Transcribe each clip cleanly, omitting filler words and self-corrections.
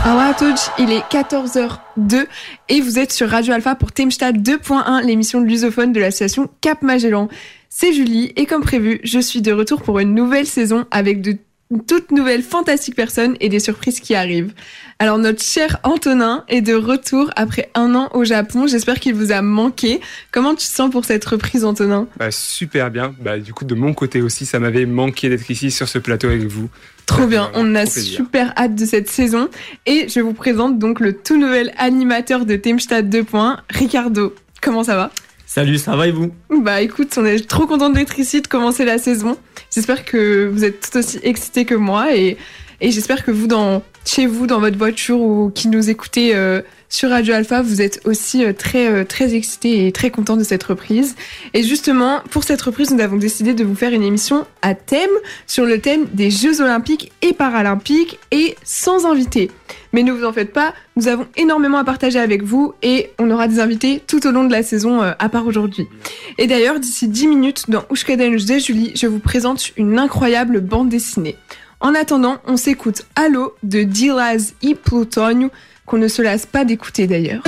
Olá à tous, il est 14h02 et vous êtes sur Radio Alpha pour Theemstad 2.1, l'émission de lusophone de l'association Cap Magellan. C'est Julie et comme prévu, je suis de retour pour une nouvelle saison avec de toutes nouvelles fantastiques personnes et des surprises qui arrivent. Alors notre cher Antonin est de retour après 1 an au Japon. J'espère qu'il vous a manqué. Comment tu te sens pour cette reprise, Antonin ? Super bien. Du coup, de mon côté aussi, ça m'avait manqué d'être ici sur ce plateau avec vous. Trop bien, on a super hâte de cette saison. Et je vous présente donc le tout nouvel animateur de Theemstad 2.1, Ricardo. Comment ça va ? Salut, ça va et vous ? Écoute, on est trop contents d'être ici, de commencer la saison. J'espère que vous êtes tout aussi excités que moi et j'espère que vous, chez vous, dans votre voiture ou qui nous écoutez sur Radio Alpha, vous êtes aussi très excités et très contents de cette reprise. Et justement, pour cette reprise, nous avons décidé de vous faire une émission à thème sur le thème des Jeux Olympiques et Paralympiques et sans invité. Mais ne vous en faites pas, nous avons énormément à partager avec vous et on aura des invités tout au long de la saison à part aujourd'hui. Et d'ailleurs, d'ici 10 minutes, dans Ushkadenj de Julie, je vous présente une incroyable bande dessinée. En attendant, on s'écoute Allo de Dilaz e Plutonio, qu'on ne se lasse pas d'écouter d'ailleurs.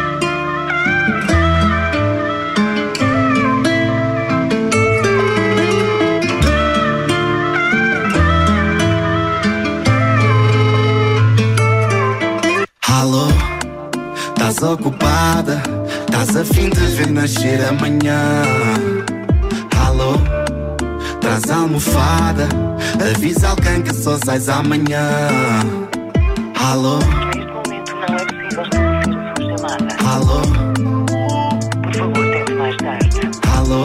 Alô, estás ocupada? Estás a fim de ver nascer amanhã? Alô, traz a almofada, avisa alguém que só sais amanhã. Alô, neste momento não é possível estabelecer a sua chamada. alô, Por favor, tente mais tarde. alô,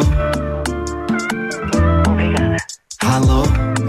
Obrigada. alô.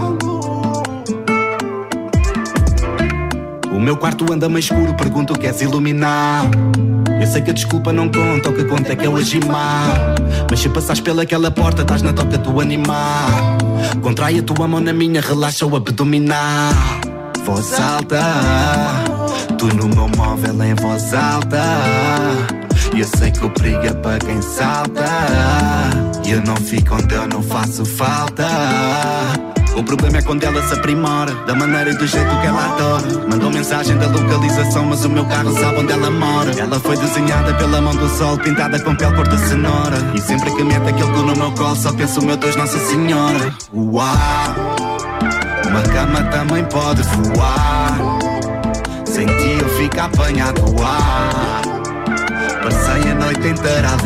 O meu quarto anda meio escuro, pergunto o que és iluminar. Eu sei que a desculpa não conta, o que conta é que eu agi mal. Mas se passares pelaquela porta, estás na toca do animal. Contrai a tua mão na minha, relaxa o abdominal. Voz alta, tu no meu móvel em voz alta. Eu sei que o perigo é para quem salta. Eu não fico onde eu não faço falta. O problema é quando ela se aprimora, da maneira e do jeito que ela adora. Mandou mensagem da localização, mas o meu carro sabe onde ela mora. Ela foi desenhada pela mão do sol, pintada com pele cor de cenoura. E sempre que mete aquele cu no meu colo, só penso, meu Deus, Nossa Senhora. Uau, uma cama também pode voar. Sem ti eu fico apanhado ar. Passei a noite inteira a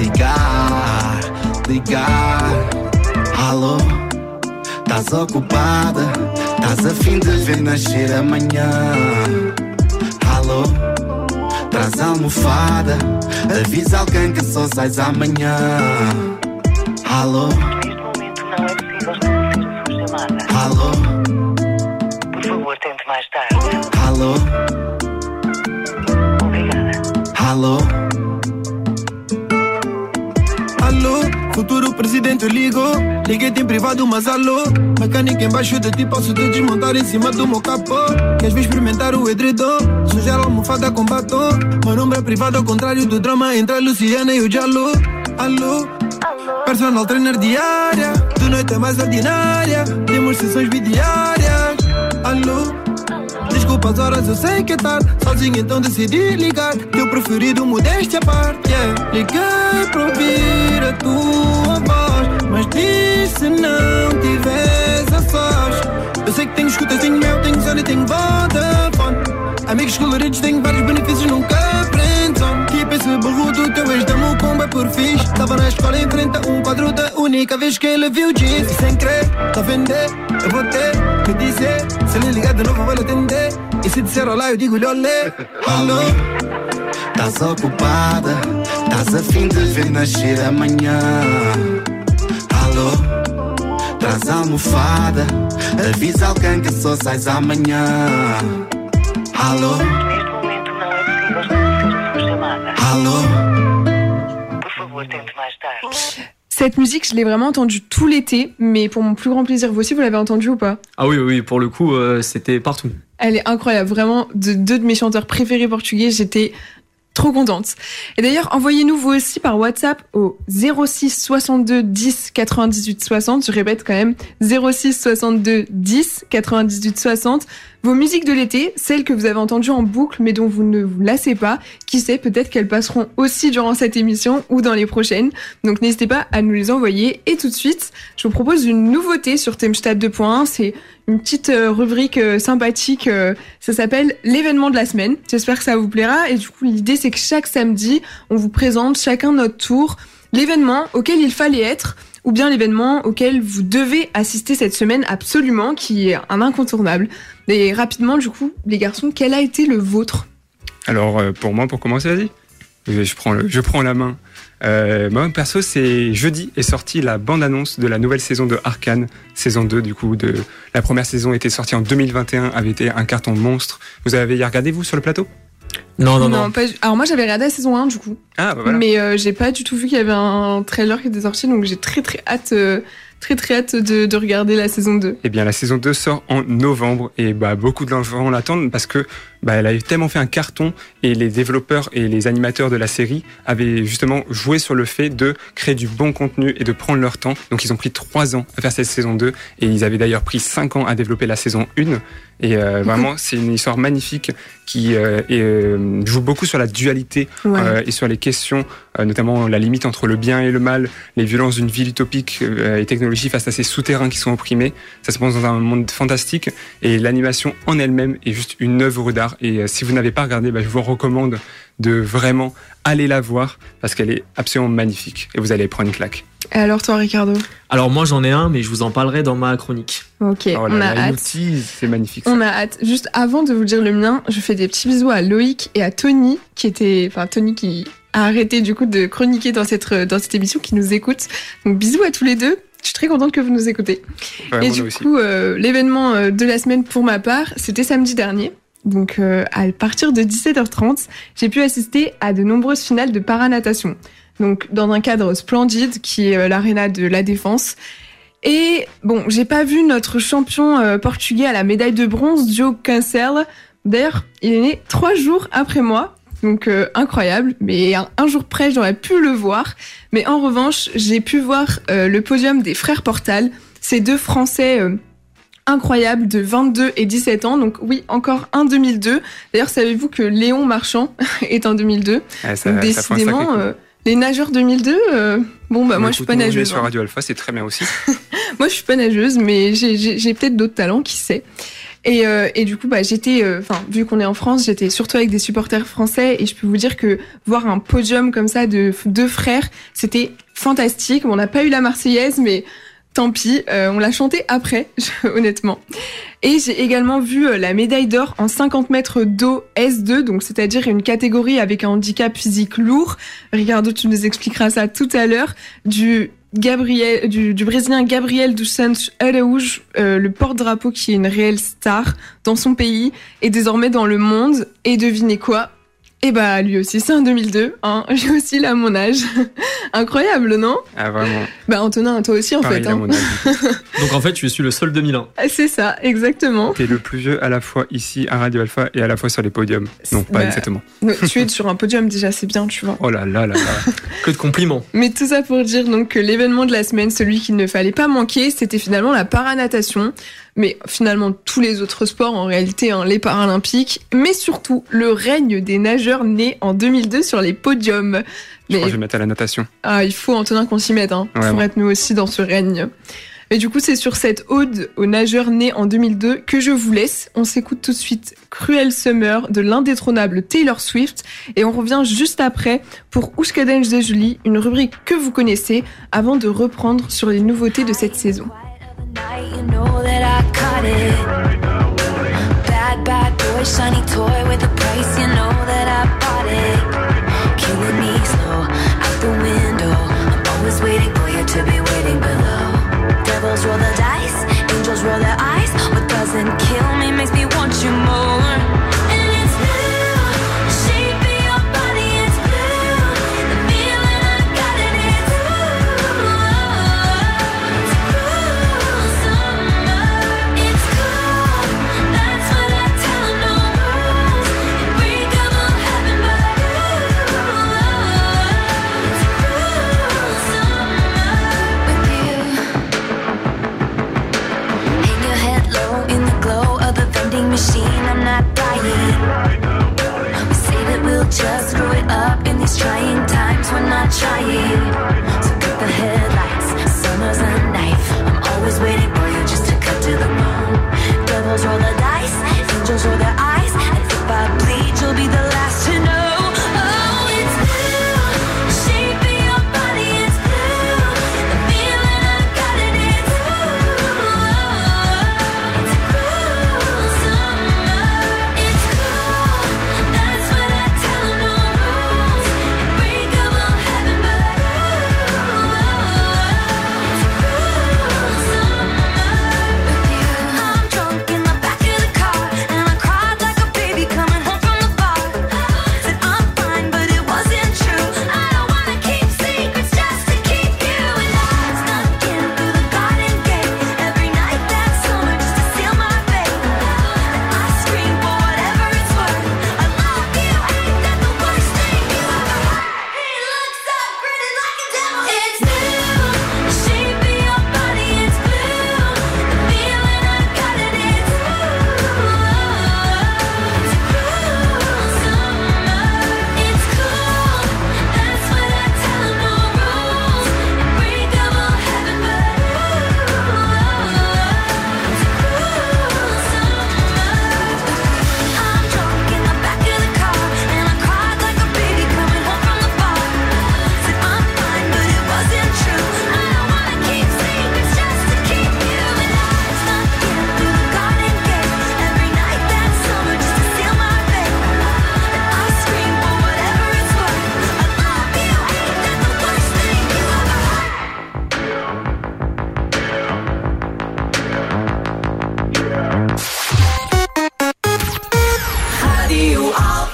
ligar. Alô, estás ocupada? Estás a fim de ver nascer amanhã? Alô, traz a almofada, avisa alguém que só sais amanhã. Alô, Neste momento não é possível estabelecer a sua chamada. alô, Por favor, tente mais tarde. alô, Obrigada. alô. Alô, futuro presidente ligou. Liguei-te em privado, mas alô. Mecânica embaixo de ti, posso te desmontar em cima do meu capô. Queres vir experimentar o edredom? Sujar a almofada com batom. Meu número é privado ao contrário do drama entre a Luciana e o Jalo. Alô, personal trainer diária. De noite é mais ordinária. Temos sessões bidiárias. Alô, desculpa as horas, eu sei que é tarde. Sozinho então decidi ligar. Teu preferido, modéstia à parte, yeah. Liguei para ouvir a tua voz, mas disse se não tiveres a sós. Eu sei que tenho escutas, tenho mel, tenho Sony, tenho Vodafone. Amigos coloridos, tenho vários benefícios, nunca friendzone. Tipo esse barrudo, teu ex dá-me o combo é por fixe. Tava na escola em frente a um quadro da única vez que ele viu jeans. E sem crer, tá a vender, eu vou ter que dizer. Se ele ligar de novo, eu vou lhe atender. E se disser olá, eu digo-lhe olé. Alô, Estás ocupada? Estás a fim de ver nascer amanhã? Alô, traz a almofada, avisa alguém que só sais amanhã. Alô, Neste momento não é possível estabelecer a sua chamada. alô. Por favor, tente mais tarde. Cette musique, je l'ai vraiment entendue tout l'été, mais pour mon plus grand plaisir, vous aussi, vous l'avez entendue ou pas ? Ah oui, pour le coup, c'était partout. Elle est incroyable, vraiment, deux de mes chanteurs préférés portugais, j'étais trop contente. Et d'ailleurs, envoyez-nous vous aussi par WhatsApp au 06 62 10 98 60. Je répète quand même, 06 62 10 98 60. Vos musiques de l'été, celles que vous avez entendues en boucle mais dont vous ne vous lassez pas, qui sait, peut-être qu'elles passeront aussi durant cette émission ou dans les prochaines. Donc n'hésitez pas à nous les envoyer. Et tout de suite, je vous propose une nouveauté sur Themstadt 2.1. C'est une petite rubrique sympathique. Ça s'appelle l'événement de la semaine. J'espère que ça vous plaira. Et du coup, l'idée, c'est que chaque samedi, on vous présente chacun notre tour l'événement auquel il fallait être, ou bien l'événement auquel vous devez assister cette semaine absolument, qui est un incontournable. Et rapidement, du coup, les garçons, quel a été le vôtre ? Alors, pour moi, pour commencer, vas-y. Je prends la main. Moi, perso, c'est jeudi est sortie la bande-annonce de la nouvelle saison de Arcane, saison 2, du coup. La première saison était sortie en 2021, avait été un carton monstre. Vous avez y regardé, vous, sur le plateau ? Non. Pas... Alors moi j'avais regardé la saison 1 du coup. Ah bah voilà. Mais j'ai pas du tout vu qu'il y avait un trailer qui était sorti, donc j'ai très hâte de regarder la saison 2. Eh bien la saison 2 sort en novembre et beaucoup de gens l'attendent parce que elle a tellement fait un carton et les développeurs et les animateurs de la série avaient justement joué sur le fait de créer du bon contenu et de prendre leur temps. Donc ils ont pris 3 ans à faire cette saison 2 et ils avaient d'ailleurs pris 5 ans à développer la saison 1. Et vraiment, c'est une histoire magnifique qui joue beaucoup sur la dualité et sur les questions, notamment la limite entre le bien et le mal, les violences d'une ville utopique et technologie face à ces souterrains qui sont opprimés. Ça se passe dans un monde fantastique et l'animation en elle-même est juste une œuvre d'art. Et si vous n'avez pas regardé, je vous recommande de vraiment aller la voir parce qu'elle est absolument magnifique et vous allez prendre une claque. Et alors toi, Ricardo ? Alors moi j'en ai un, mais je vous en parlerai dans ma chronique. Ok, on a hâte. C'est magnifique. On a hâte. Juste avant de vous dire le mien, je fais des petits bisous à Loïc et à Tony, Tony qui a arrêté du coup de chroniquer dans cette émission, qui nous écoute. Donc bisous à tous les deux. Je suis très contente que vous nous écoutez. Et du coup, l'événement de la semaine pour ma part, c'était samedi dernier. Donc à partir de 17h30, j'ai pu assister à de nombreuses finales de paranatation. Donc dans un cadre splendide qui est l'aréna de la Défense. Et bon, j'ai pas vu notre champion portugais à la médaille de bronze, João Cancelo. D'ailleurs, il est né 3 jours après moi. Donc incroyable, mais un jour près, j'aurais pu le voir. Mais en revanche, j'ai pu voir le podium des frères Portal, ces 2 Français incroyables de 22 et 17 ans. Donc oui, encore un 2002. D'ailleurs, savez-vous que Léon Marchand est en 2002 donc, décidément, les nageurs 2002, moi je suis pas nageuse. Sur Radio Alpha, c'est très bien aussi. Moi je suis pas nageuse, mais j'ai peut-être d'autres talents, qui sait. Et du coup, j'étais, vu qu'on est en France, j'étais surtout avec des supporters français et je peux vous dire que voir un podium comme ça de 2 frères, c'était fantastique. On n'a pas eu la Marseillaise, mais tant pis, on l'a chantée après, honnêtement. Et j'ai également vu la médaille d'or en 50 mètres d'eau S2, donc c'est-à-dire une catégorie avec un handicap physique lourd. Ricardo, tu nous expliqueras ça tout à l'heure. Du Brésilien Gabriel dos Santos Araújo, le porte-drapeau qui est une réelle star dans son pays et désormais dans le monde. Et devinez quoi ? Et lui aussi, c'est un 2002, hein. J'ai aussi là mon âge. Incroyable, non ? Ah, vraiment. Antonin, toi aussi, en pareil, fait. Hein. Mon âge. Donc en fait, je suis le seul 2001. C'est ça, exactement. T'es le plus vieux à la fois ici à Radio Alpha et à la fois sur les podiums. Non, pas exactement. Tu es sur un podium déjà, c'est bien, tu vois. Oh là là là là. Que de compliments. Mais tout ça pour dire donc que l'événement de la semaine, celui qu'il ne fallait pas manquer, c'était finalement la paranatation. Mais finalement, tous les autres sports, en réalité, les Paralympiques, mais surtout le règne des nageurs nés en 2002 sur les podiums. Je crois que je vais mettre à la natation. Ah, il faut, Antonin, qu'on s'y mette. Il faudrait être nous aussi dans ce règne. Et du coup, c'est sur cette ode aux nageurs nés en 2002 que je vous laisse. On s'écoute tout de suite Cruel Summer de l'indétrônable Taylor Swift. Et on revient juste après pour Ouscadenge de Julie, une rubrique que vous connaissez, avant de reprendre sur les nouveautés de cette saison. You know that I caught it. Bad boy, shiny toy with a price. You know that I bought it. Killing me slow, out the window. I'm always waiting for you to be waiting below. Devils roll the dice, angels roll their eyes. What doesn't kill me makes me want you more. And it's blue, the shape of your body, it's blue. The feeling I got in it, it's blue. It's blue. not dying. We say that we'll just screw it up in these trying times. We're not trying. So cut the headlights, summer's a knife. I'm always waiting for you just to cut to the bone. Devils roll the dice, angels roll their eyes. And if I bleed, you'll be the last to know. Oh, it's blue, the shape of your body, it's blue. The feeling I've got it, it's blue. It's cool summer, it's cool. That's what I tell 'em, no rules. Unbreakable heaven, but it's cool summer with you. I'm drunk in the back of the car, and I cried like a baby coming home from the bar. Said I'm fine, but it wasn't true. I don't wanna keep secrets just to keep you. And I snuck in through the garden gate every night that summer just to seal my fate. And I scream for whatever it's worth. I love you, ain't that the worst thing you ever heard? He looks so pretty like a devil. It's blue, the shape of your body, it's blue. The feeling I've got it, it's blue. It's cool summer, it's cool. That's what I tell 'em, no rules. Unbreakable heaven, but it's cool summer. I'm drunk in the back of the car, and I cried like a baby coming home from the bar. Said I'm fine, but it wasn't true. I don't wanna keep secrets just to keep you. And I snuck in through the garden gate every night that summer just to seal my fate. And I scream for whatever it's worth. I love you, ain't that the worst thing you ever heard? Rádio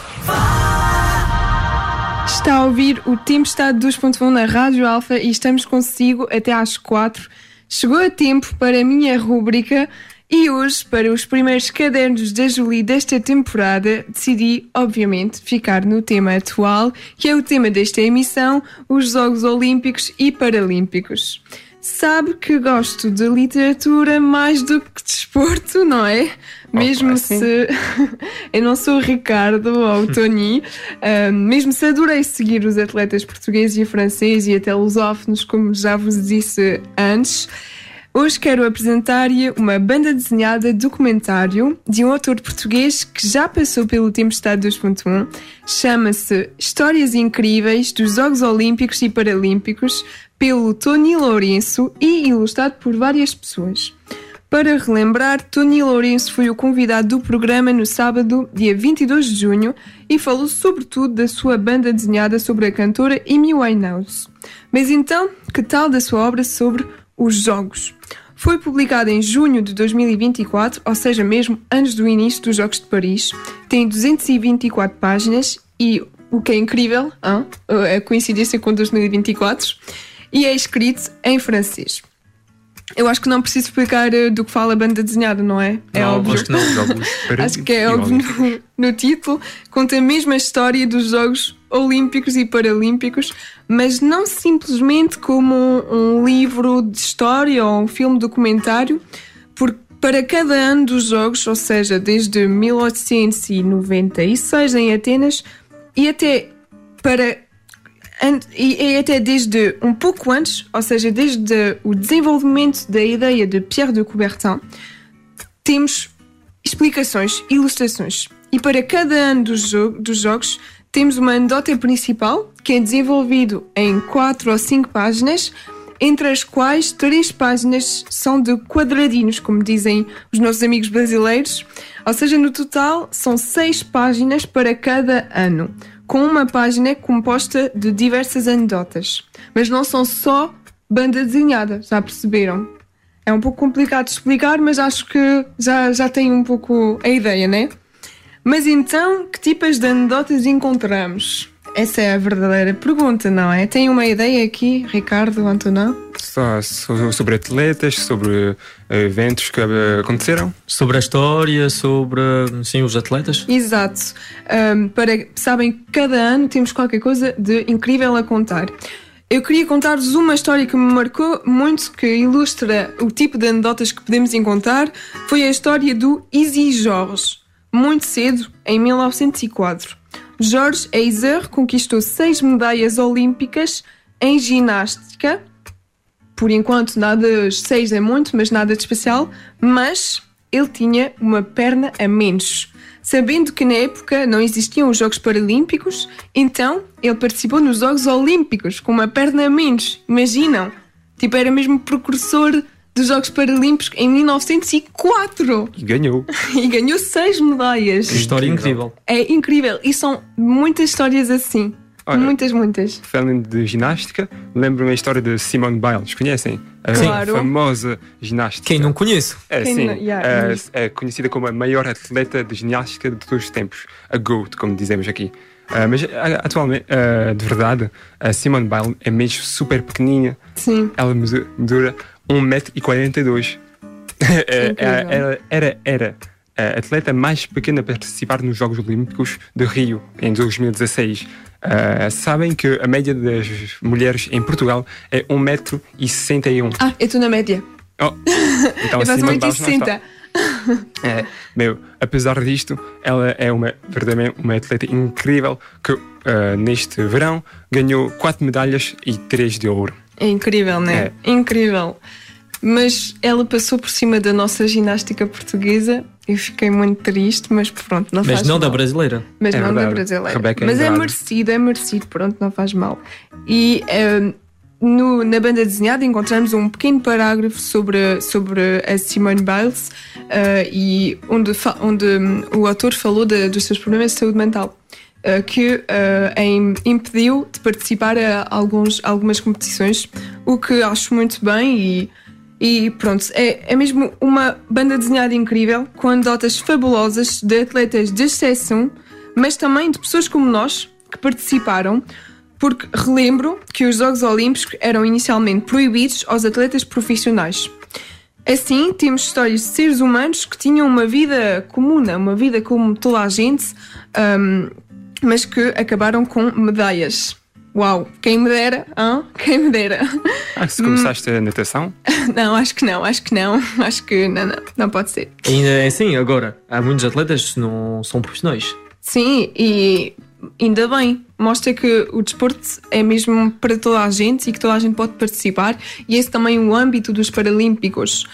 Está a ouvir o Tempestade 2.1 na Rádio Alfa e estamos consigo até às 4. Chegou a tempo para a minha rúbrica e hoje, para os primeiros cadernos da Julie desta temporada, decidi, obviamente, ficar no tema atual, que é o tema desta emissão, os Jogos Olímpicos e Paralímpicos. Sabe que gosto de literatura mais do que desporto, não é? Mesmo se eu não sou o Ricardo ou o Tony, mesmo se adorei seguir os atletas portugueses e franceses e até lusófonos, como já vos disse antes, hoje quero apresentar-lhe uma banda desenhada documentário de um autor português que já passou pelo Tempestade 2.1, chama-se Histórias Incríveis dos Jogos Olímpicos e Paralímpicos, pelo Tony Lourenço e ilustrado por várias pessoas. Para relembrar, Tony Lourenço foi o convidado do programa no sábado, dia 22 de junho, e falou sobretudo da sua banda desenhada sobre a cantora Amy Winehouse. Mas então, que tal da sua obra sobre os Jogos? Foi publicada em junho de 2024, ou seja, mesmo antes do início dos Jogos de Paris. Tem 224 páginas e, o que é incrível, a coincidência com 2024, e é escrito em francês. Eu acho que não preciso explicar do que fala a banda desenhada, não é? É Não, óbvio. acho que não. Acho que é óbvio no título. Conta a mesma história dos Jogos Olímpicos e Paralímpicos, mas não simplesmente como um livro de história ou um filme documentário, porque para cada ano dos Jogos, ou seja, desde 1896 em Atenas e até desde um pouco antes, ou seja, desde o desenvolvimento da ideia de Pierre de Coubertin, temos explicações, ilustrações. E para cada ano dos Jogos, temos uma anedota principal, que é desenvolvido em 4 ou 5 páginas, entre as quais 3 páginas são de quadradinhos, como dizem os nossos amigos brasileiros. Ou seja, no total, são 6 páginas para cada ano, com uma página composta de diversas anedotas. Mas não são só banda desenhada, já perceberam? É um pouco complicado de explicar, mas acho que já tem um pouco a ideia, né? Mas então, que tipos de anedotas encontramos? Essa é a verdadeira pergunta, não é? Tem uma ideia aqui, Ricardo, Antonão? Só sobre atletas, sobre eventos que aconteceram? Sobre a história, sobre sim, os atletas? Exato. Sabem, cada ano temos qualquer coisa de incrível a contar. Eu queria contar-vos uma história que me marcou muito, que ilustra o tipo de anedotas que podemos encontrar. Foi a história do Easy Jorge. muito cedo, em 1904. Georges Heiser conquistou 6 medalhas olímpicas em ginástica. Por enquanto, 6 é muito, mas nada de especial. Mas ele tinha uma perna a menos. Sabendo que na época não existiam os Jogos Paralímpicos, então ele participou nos Jogos Olímpicos com uma perna a menos. Imaginam? Tipo, era mesmo precursor dos Jogos Paralímpicos em 1904. E ganhou. E ganhou 6 medalhas. História incrível. É incrível. E são muitas histórias assim. Olha, muitas. Falando de ginástica, lembro-me a história de Simone Biles. Conhecem? A Claro. famosa ginástica. Quem não conhece? Quem Sim. não- yeah. É conhecida como a maior atleta de ginástica de todos os tempos. A GOAT, como dizemos aqui. Mas atualmente, de verdade, a Simone Biles é mesmo super pequeninha. Sim. Ela medura 1,42 m. Era a atleta mais pequena a participar nos Jogos Olímpicos de Rio, em 2016. Sabem que a média das mulheres em Portugal é 1,61 m. Ah, eu estou na média. Oh, então Eu faço Simone Biles não 1,60 está. Apesar disto, ela é verdadeiramente uma atleta incrível que neste verão ganhou 4 medalhas e 3 de ouro. É incrível, não é? Incrível. Mas ela passou por cima da nossa ginástica portuguesa. Eu fiquei muito triste, mas pronto, não faz Mas não mal. da brasileira. Mas É não da verdade. brasileira. Rebeca Mas Andrade. é merecido, pronto, não faz mal. E na banda desenhada encontramos um pequeno parágrafo sobre a Simone Biles e onde o autor falou dos seus problemas de saúde mental. Que a impediu de participar a algumas competições, o que acho muito bem e pronto, é mesmo uma banda desenhada incrível, com anedotas fabulosas de atletas de exceção, mas também de pessoas como nós que participaram, porque relembro que os Jogos Olímpicos eram inicialmente proibidos aos atletas profissionais. Assim, temos histórias de seres humanos que tinham uma vida comum, uma vida como toda a gente, mas que acabaram com medalhas. Uau, quem me dera, hein? Quem me dera. Se começaste a natação, Não, acho que não. Acho que não pode ser. Ainda é assim, agora, há muitos atletas que não são profissionais. Sim, e ainda bem. Mostra que o desporto é mesmo para toda a gente e que toda a gente pode participar. E esse também é o âmbito dos Paralímpicos.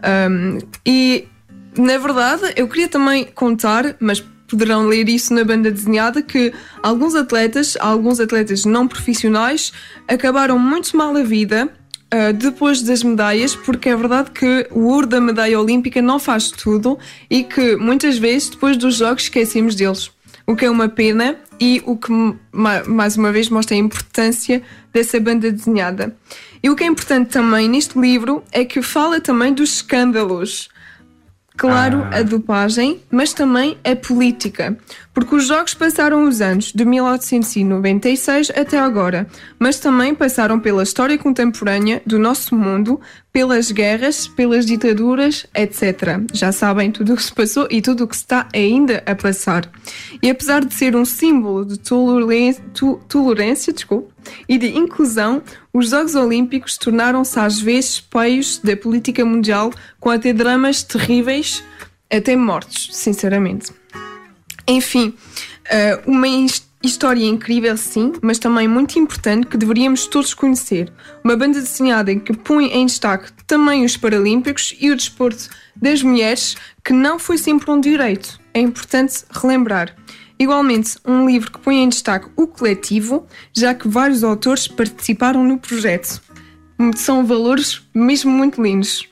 E, na verdade, eu queria também contar, mas poderão ler isso na banda desenhada, que alguns atletas não profissionais acabaram muito mal a vida depois das medalhas, porque é verdade que o ouro da medalha olímpica não faz tudo e que muitas vezes depois dos jogos esquecemos deles, o que é uma pena e o que mais uma vez mostra a importância dessa banda desenhada. E o que é importante também neste livro é que fala também dos escândalos. Claro, a dopagem, mas também a política. Porque os jogos passaram os anos de 1896 até agora, mas também passaram pela história contemporânea do nosso mundo, pelas guerras, pelas ditaduras, etc. Já sabem tudo o que se passou e tudo o que se está ainda a passar. E apesar de ser um símbolo de tolerância e de inclusão, os Jogos Olímpicos tornaram-se às vezes espelhos da política mundial, com até dramas terríveis, até mortes, sinceramente. Enfim, uma história incrível, sim, mas também muito importante que deveríamos todos conhecer. Uma banda desenhada que põe em destaque também os Paralímpicos e o desporto das mulheres, que não foi sempre um direito. É importante relembrar. Igualmente, um livro que põe em destaque o coletivo, já que vários autores participaram no projeto. São valores mesmo muito lindos.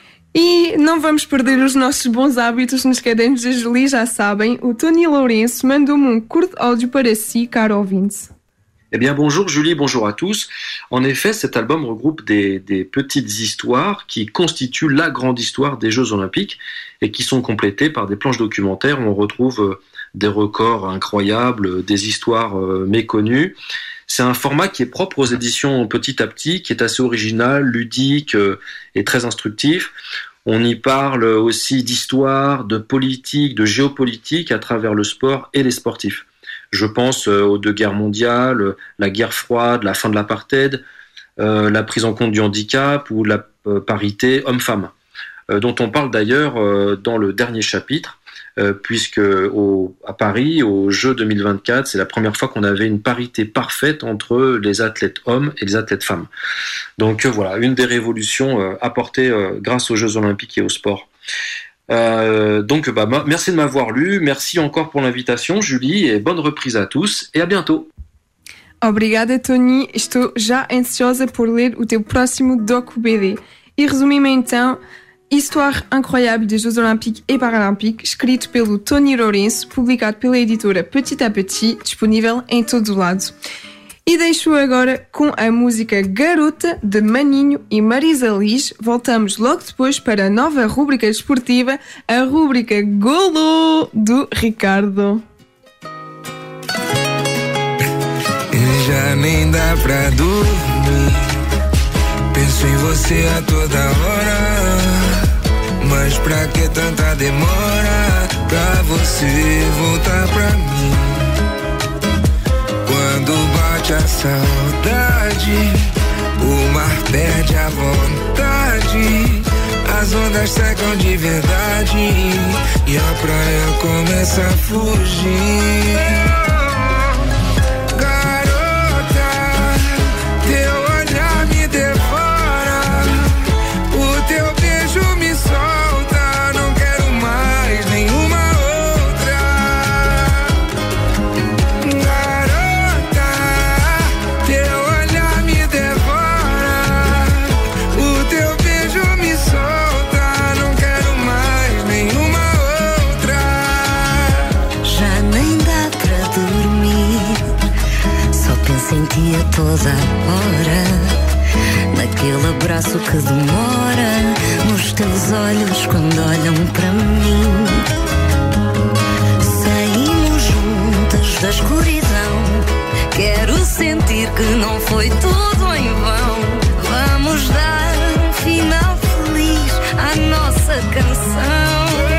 E não vamos perder os nossos bons hábitos nos cadernos da Julie, já sabem. O Tony Lourenço mandou-me um curto áudio para si, caro ouvinte. Eh bien, bonjour Julie, bonjour à tous. En effet, cet album regroupe des petites histoires qui constituent la grande histoire des Jeux Olympiques et qui sont complétées par des planches documentaires où on retrouve des records incroyables, des histoires méconnues. C'est un format qui est propre aux éditions Petit à Petit, qui est assez original, ludique et très instructif. On y parle aussi d'histoire, de politique, de géopolitique à travers le sport et les sportifs. Je pense aux 2 guerres mondiales, la guerre froide, la fin de l'apartheid, la prise en compte du handicap ou la parité homme-femme, dont on parle d'ailleurs dans le dernier chapitre, puisque à Paris, aux Jeux 2024, c'est la première fois qu'on avait une parité parfaite entre les athlètes hommes et les athlètes femmes. Donc voilà, une des révolutions apportées grâce aux Jeux olympiques et au sport. Donc merci de m'avoir lu, merci encore pour l'invitation Julie, et bonne reprise à tous et à bientôt. Obrigada, Tony. Estou já ansiosa por ler o teu próximo docu-BD. E resumimos então Histoire incroyable des Jeux Olympiques et Paralympiques, escrito pelo Tony Lourenço, publicado pela editora Petit à Petit, disponível em todo o lado. E deixo agora com a música Garota, de Maninho e Marisa Liz. Voltamos logo depois para a nova rúbrica desportiva, a rúbrica Golo, do Ricardo. Já nem dá pra dormir, penso em você a toda hora, mas pra que tanta demora pra você voltar pra mim? Quando bate a saudade, o mar perde a vontade, as ondas secam de verdade e a praia começa a fugir. Sentia toda hora, naquele abraço que demora, nos teus olhos quando olham para mim. Saímos juntas da escuridão, quero sentir que não foi tudo em vão. Vamos dar um final feliz à nossa canção.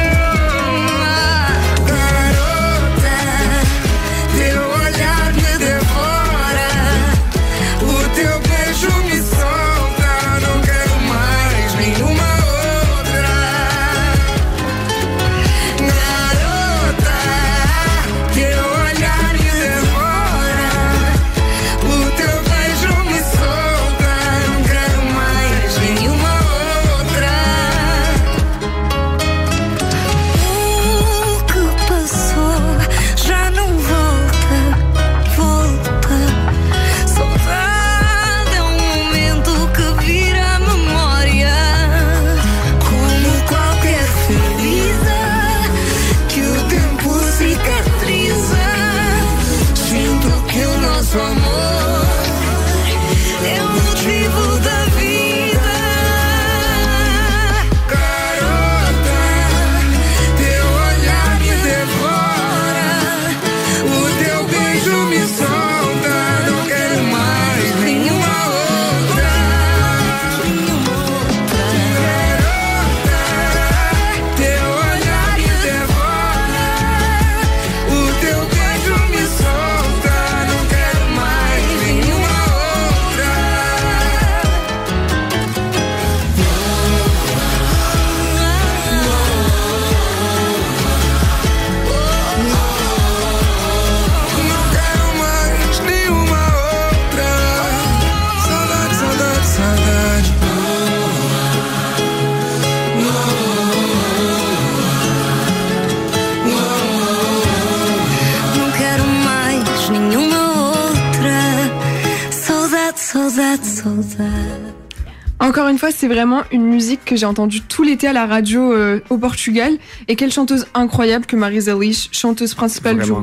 Encore une fois, c'est vraiment une musique que j'ai entendue tout l'été à la radio au Portugal. Et quelle chanteuse incroyable que Marisa Liz, chanteuse principale du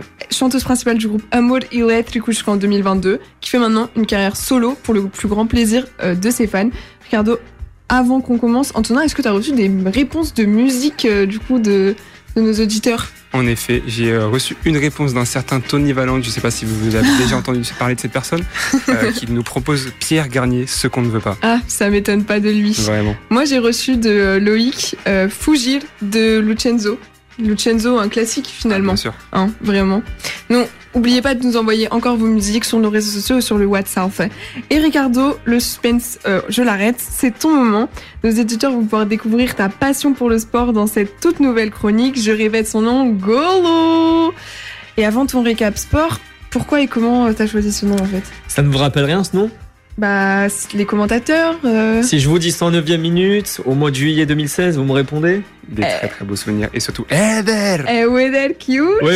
groupe Amor Elétrico jusqu'en 2022, qui fait maintenant une carrière solo pour le plus grand plaisir de ses fans. Ricardo, avant qu'on commence, Antonin, est-ce que tu as reçu des réponses de musique du coup de nos auditeurs? En effet, j'ai reçu une réponse d'un certain Tony Valente, je ne sais pas si vous avez déjà entendu parler de cette personne, qui nous propose Pierre Garnier, Ce qu'on ne veut pas. Ah, ça m'étonne pas de lui. Vraiment. Moi, j'ai reçu de Loïc Fugir de Lucenzo. Lucenzo, un classique finalement. Ah, bien sûr. Hein, vraiment. Non, N'oubliez pas de nous envoyer encore vos musiques sur nos réseaux sociaux ou sur le WhatsApp. Et Ricardo, le suspense, je l'arrête, c'est ton moment. Nos éditeurs vont pouvoir découvrir ta passion pour le sport dans cette toute nouvelle chronique. Je répète son nom, Golo. Et avant ton récap sport, pourquoi et comment t'as choisi ce nom en fait? Ça ne vous rappelle rien ce nom? Bah, les commentateurs. Si je vous dis 109e minute, au mois de juillet 2016, vous me répondez? Des très très beaux souvenirs. Et surtout, Eder! Eder cute. Oui.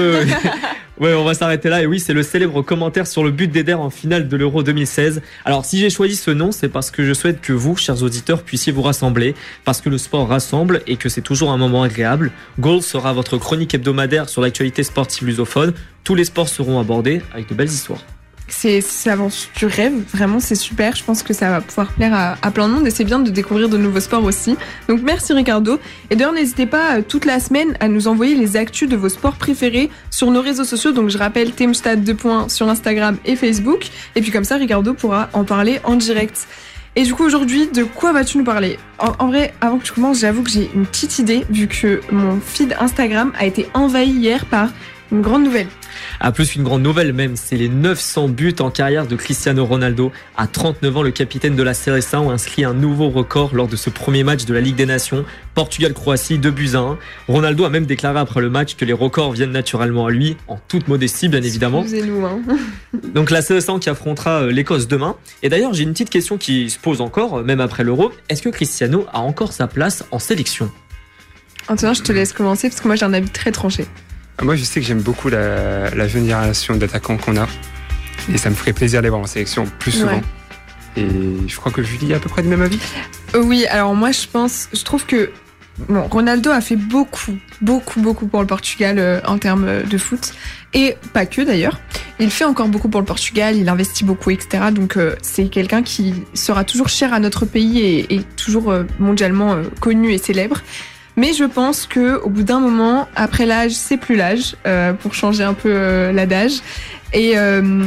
Ouais, on va s'arrêter là. Et oui, c'est le célèbre commentaire sur le but d'Eder en finale de l'Euro 2016. Alors, si j'ai choisi ce nom, c'est parce que je souhaite que vous, chers auditeurs, puissiez vous rassembler. Parce que le sport rassemble et que c'est toujours un moment agréable. Goal sera votre chronique hebdomadaire sur l'actualité sportive lusophone. Tous les sports seront abordés avec de belles histoires. C'est l'avance du rêve, vraiment c'est super, je pense que ça va pouvoir plaire à plein de monde et c'est bien de découvrir de nouveaux sports aussi. Donc merci Ricardo, et d'ailleurs n'hésitez pas toute la semaine à nous envoyer les actus de vos sports préférés sur nos réseaux sociaux, donc je rappelle Teamstad 2 sur Instagram et Facebook, et puis comme ça Ricardo pourra en parler en direct. Et du coup aujourd'hui, de quoi vas-tu nous parler? En vrai, avant que tu commences, j'avoue que j'ai une petite idée, vu que mon feed Instagram a été envahi hier par une grande nouvelle. Ah, plus qu'une grande nouvelle même, c'est les 900 buts en carrière de Cristiano Ronaldo. À 39 ans, le capitaine de la CRSA a inscrit un nouveau record lors de ce premier match de la Ligue des Nations. Portugal-Croatie, 2-1. Ronaldo a même déclaré après le match que les records viennent naturellement à lui, en toute modestie bien évidemment. Excusez-nous, hein. Donc la CRSA qui affrontera l'Écosse demain. Et d'ailleurs, j'ai une petite question qui se pose encore, même après l'Euro. Est-ce que Cristiano a encore sa place en sélection? Antonin, je te laisse commencer parce que moi j'ai un avis très tranché. Moi, je sais que j'aime beaucoup la jeune génération d'attaquants qu'on a. Et ça me ferait plaisir de les voir en sélection plus souvent. Ouais. Et je crois que Julie a à peu près du même avis. Oui, alors moi, je trouve que Ronaldo a fait beaucoup pour le Portugal en termes de foot. Et pas que d'ailleurs. Il fait encore beaucoup pour le Portugal, il investit beaucoup, etc. Donc c'est quelqu'un qui sera toujours cher à notre pays et toujours mondialement connu et célèbre. Mais je pense que au bout d'un moment, après l'âge, c'est plus l'âge, pour changer un peu l'adage, et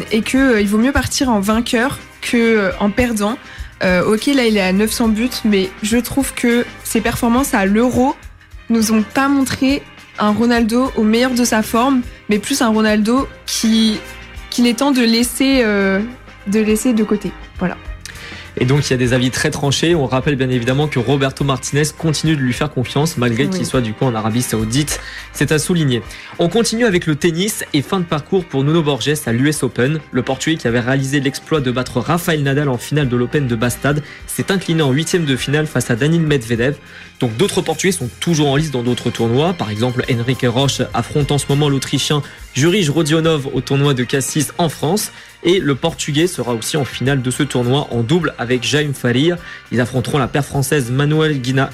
que il vaut mieux partir en vainqueur que en perdant. Ok, là il est à 900 buts, mais je trouve que ses performances à l'Euro nous ont pas montré un Ronaldo au meilleur de sa forme, mais plus un Ronaldo qu'il est temps de laisser de côté. Voilà. Et donc il y a des avis très tranchés. On rappelle bien évidemment que Roberto Martinez continue de lui faire confiance malgré qu'il soit du coup en Arabie Saoudite. C'est à souligner. On continue avec le tennis et fin de parcours pour Nuno Borges à l'US Open. Le Portugais qui avait réalisé l'exploit de battre Rafael Nadal en finale de l'Open de Bastad s'est incliné en 8e de finale face à Daniil Medvedev. Donc d'autres Portugais sont toujours en lice dans d'autres tournois. Par exemple, Enrique Roche affronte en ce moment l'Autrichien Jurij Rodionov au tournoi de Cassis en France. Et le Portugais sera aussi en finale de ce tournoi en double avec Jaime Faria. Ils affronteront la paire française Manuel Guinard,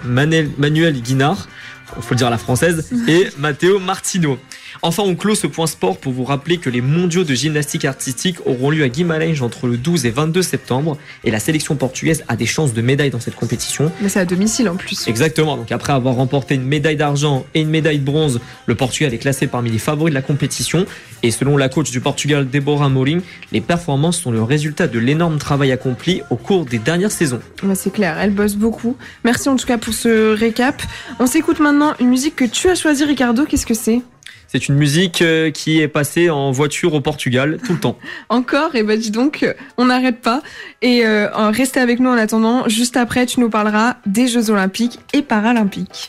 il faut le dire à la française, et Matteo Martino. Enfin, on clôt ce point sport pour vous rappeler que les mondiaux de gymnastique artistique auront lieu à Guimarães entre le 12 et 22 septembre. Et la sélection portugaise a des chances de médaille dans cette compétition. Mais c'est à domicile en plus. Exactement. Donc après avoir remporté une médaille d'argent et une médaille de bronze, le Portugal est classé parmi les favoris de la compétition. Et selon la coach du Portugal, Deborah Mourinho, les performances sont le résultat de l'énorme travail accompli au cours des dernières saisons. Ouais, c'est clair, elle bosse beaucoup. Merci en tout cas pour ce récap. On s'écoute maintenant une musique que tu as choisie, Ricardo. Qu'est-ce que c'est ? C'est une musique qui est passée en voiture au Portugal tout le temps. Encore ? Et dis donc, on n'arrête pas. Et restez avec nous en attendant. Juste après, tu nous parleras des Jeux Olympiques et Paralympiques.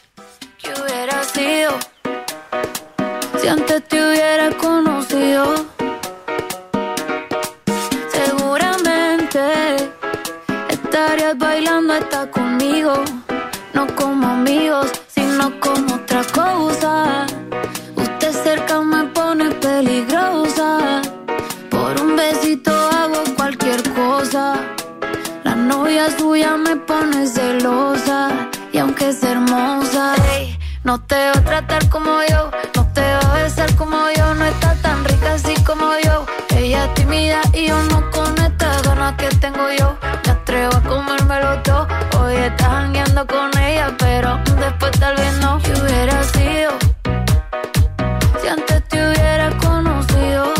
Si antes te hubiera conocido, seguramente estarías bailando hasta conmigo, no como amigos, sino como otra cosa. Usted cerca me pone peligrosa, por un besito hago cualquier cosa. La novia suya me pone celosa, y aunque es hermosa, hey, no te va a tratar como yo, no te va a besar como yo, no está tan rica así como yo. Ella es tímida y yo no con estas ganas que tengo yo. Me atrevo a comérmelo todo, hoy estás jangueando con ella, pero después tal vez no. ¿Qué hubiera sido si antes te hubiera conocido?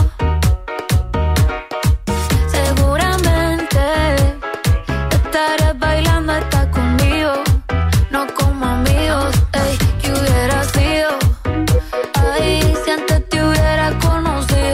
Seguramente estarías bailando hasta conmigo, no como amigos. Ey, ¿qué hubiera sido? Ay, si antes te hubiera conocido.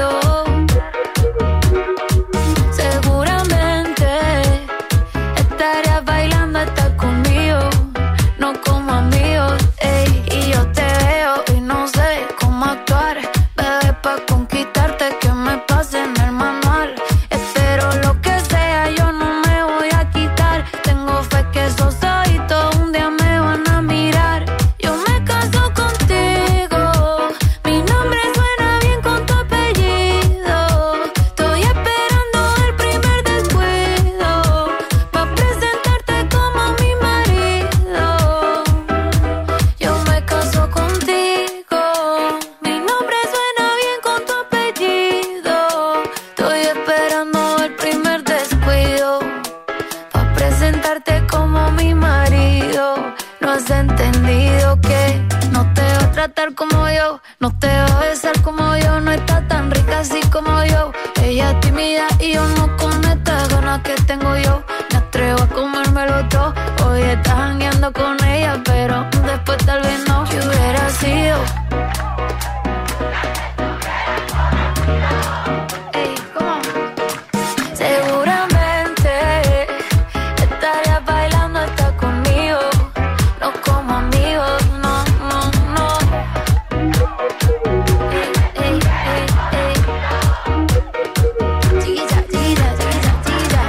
como yo, no te va a besar como yo, no está tan rica así como yo. Ella es tímida y yo no con estas ganas que tengo yo. Me atrevo a comérmelo todo. Hoy estás jangueando con ella, pero después tal vez no. ¿Qué hubiera sido? Ey, ¿cómo? Seguramente estarías bailando hasta conmigo, no como amigos, no, no, no. Ey, ey, ey, ey. Chiquilla, chiquilla, chiquilla, chiquilla.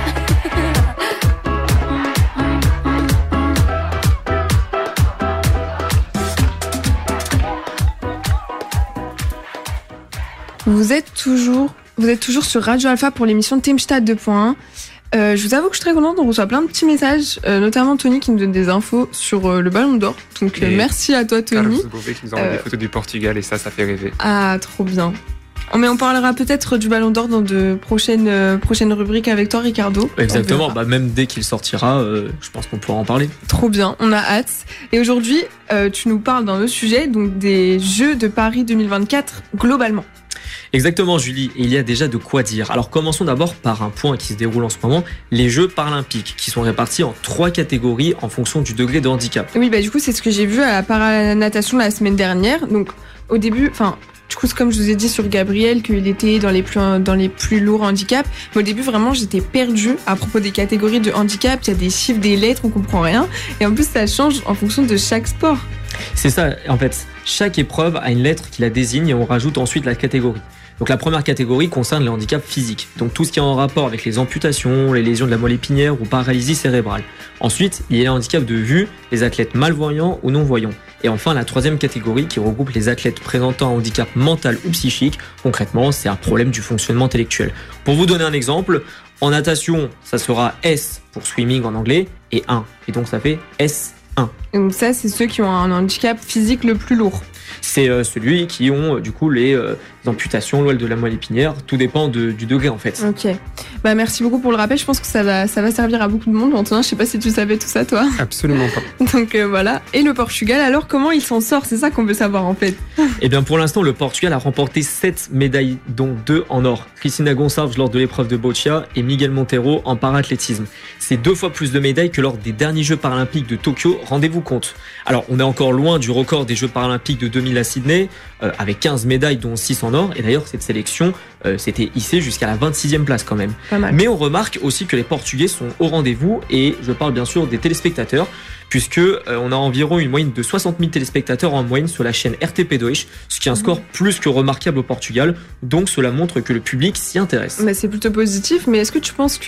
Vous êtes toujours sur Radio Alpha pour l'émission Teamstad 2.1. Je vous avoue que je suis très contente, on reçoit plein de petits messages, notamment Tony qui nous donne des infos sur le Ballon d'Or. Donc merci à toi Tony. Carlos Gouveia qui nous envoie des photos du Portugal et ça fait rêver. Ah, trop bien. Mais on parlera peut-être du Ballon d'Or dans de prochaines rubriques avec toi Ricardo. Exactement, même dès qu'il sortira, je pense qu'on pourra en parler. Trop bien, on a hâte. Et aujourd'hui, tu nous parles d'un autre sujet, donc des Jeux de Paris 2024 globalement. Exactement Julie, et il y a déjà de quoi dire. Alors commençons d'abord par un point qui se déroule en ce moment, les Jeux paralympiques, qui sont répartis en 3 catégories en fonction du degré de handicap. Oui, du coup c'est ce que j'ai vu à la paranatation la semaine dernière. Donc au début, du coup, c'est comme je vous ai dit sur Gabriel, qu'il était dans les plus lourds handicaps. Mais au début, vraiment, j'étais perdue à propos des catégories de handicap. Il y a des chiffres, des lettres, on comprend rien. Et en plus, ça change en fonction de chaque sport. C'est ça, en fait. Chaque épreuve a une lettre qui la désigne et on rajoute ensuite la catégorie. Donc la première catégorie concerne les handicaps physiques. Donc tout ce qui est en rapport avec les amputations, les lésions de la moelle épinière ou paralysie cérébrale. Ensuite, il y a les handicaps de vue, les athlètes malvoyants ou non-voyants. Et enfin, la troisième catégorie qui regroupe les athlètes présentant un handicap mental ou psychique. Concrètement, c'est un problème du fonctionnement intellectuel. Pour vous donner un exemple, en natation, ça sera S pour swimming en anglais et 1. Et donc ça fait S1. Et donc ça, c'est ceux qui ont un handicap physique le plus lourd. C'est celui qui ont du coup les amputations, l'ouel de la moelle épinière, tout dépend du degré en fait. Ok, merci beaucoup pour le rappel, je pense que ça va servir à beaucoup de monde. Antonin, je sais pas si tu savais tout ça toi. Absolument pas. Donc voilà, et le Portugal, alors comment il s'en sort? C'est ça qu'on veut savoir en fait. Eh bien pour l'instant, le Portugal a remporté 7 médailles, dont 2 en or. Cristina Gonçalves lors de l'épreuve de boccia et Miguel Monteiro en para-athlétisme. C'est 2 fois plus de médailles que lors des derniers Jeux paralympiques de Tokyo, rendez-vous compte. Alors on est encore loin du record des Jeux paralympiques de 2000 à Sydney, avec 15 médailles dont 6 en or, et d'ailleurs cette sélection s'était hissée jusqu'à la 26e place quand même. Mais on remarque aussi que les Portugais sont au rendez-vous, et je parle bien sûr des téléspectateurs, puisque on a environ une moyenne de 60 000 téléspectateurs en moyenne sur la chaîne RTP2, ce qui est un score plus que remarquable au Portugal, donc cela montre que le public s'y intéresse. C'est plutôt positif, mais est-ce que tu penses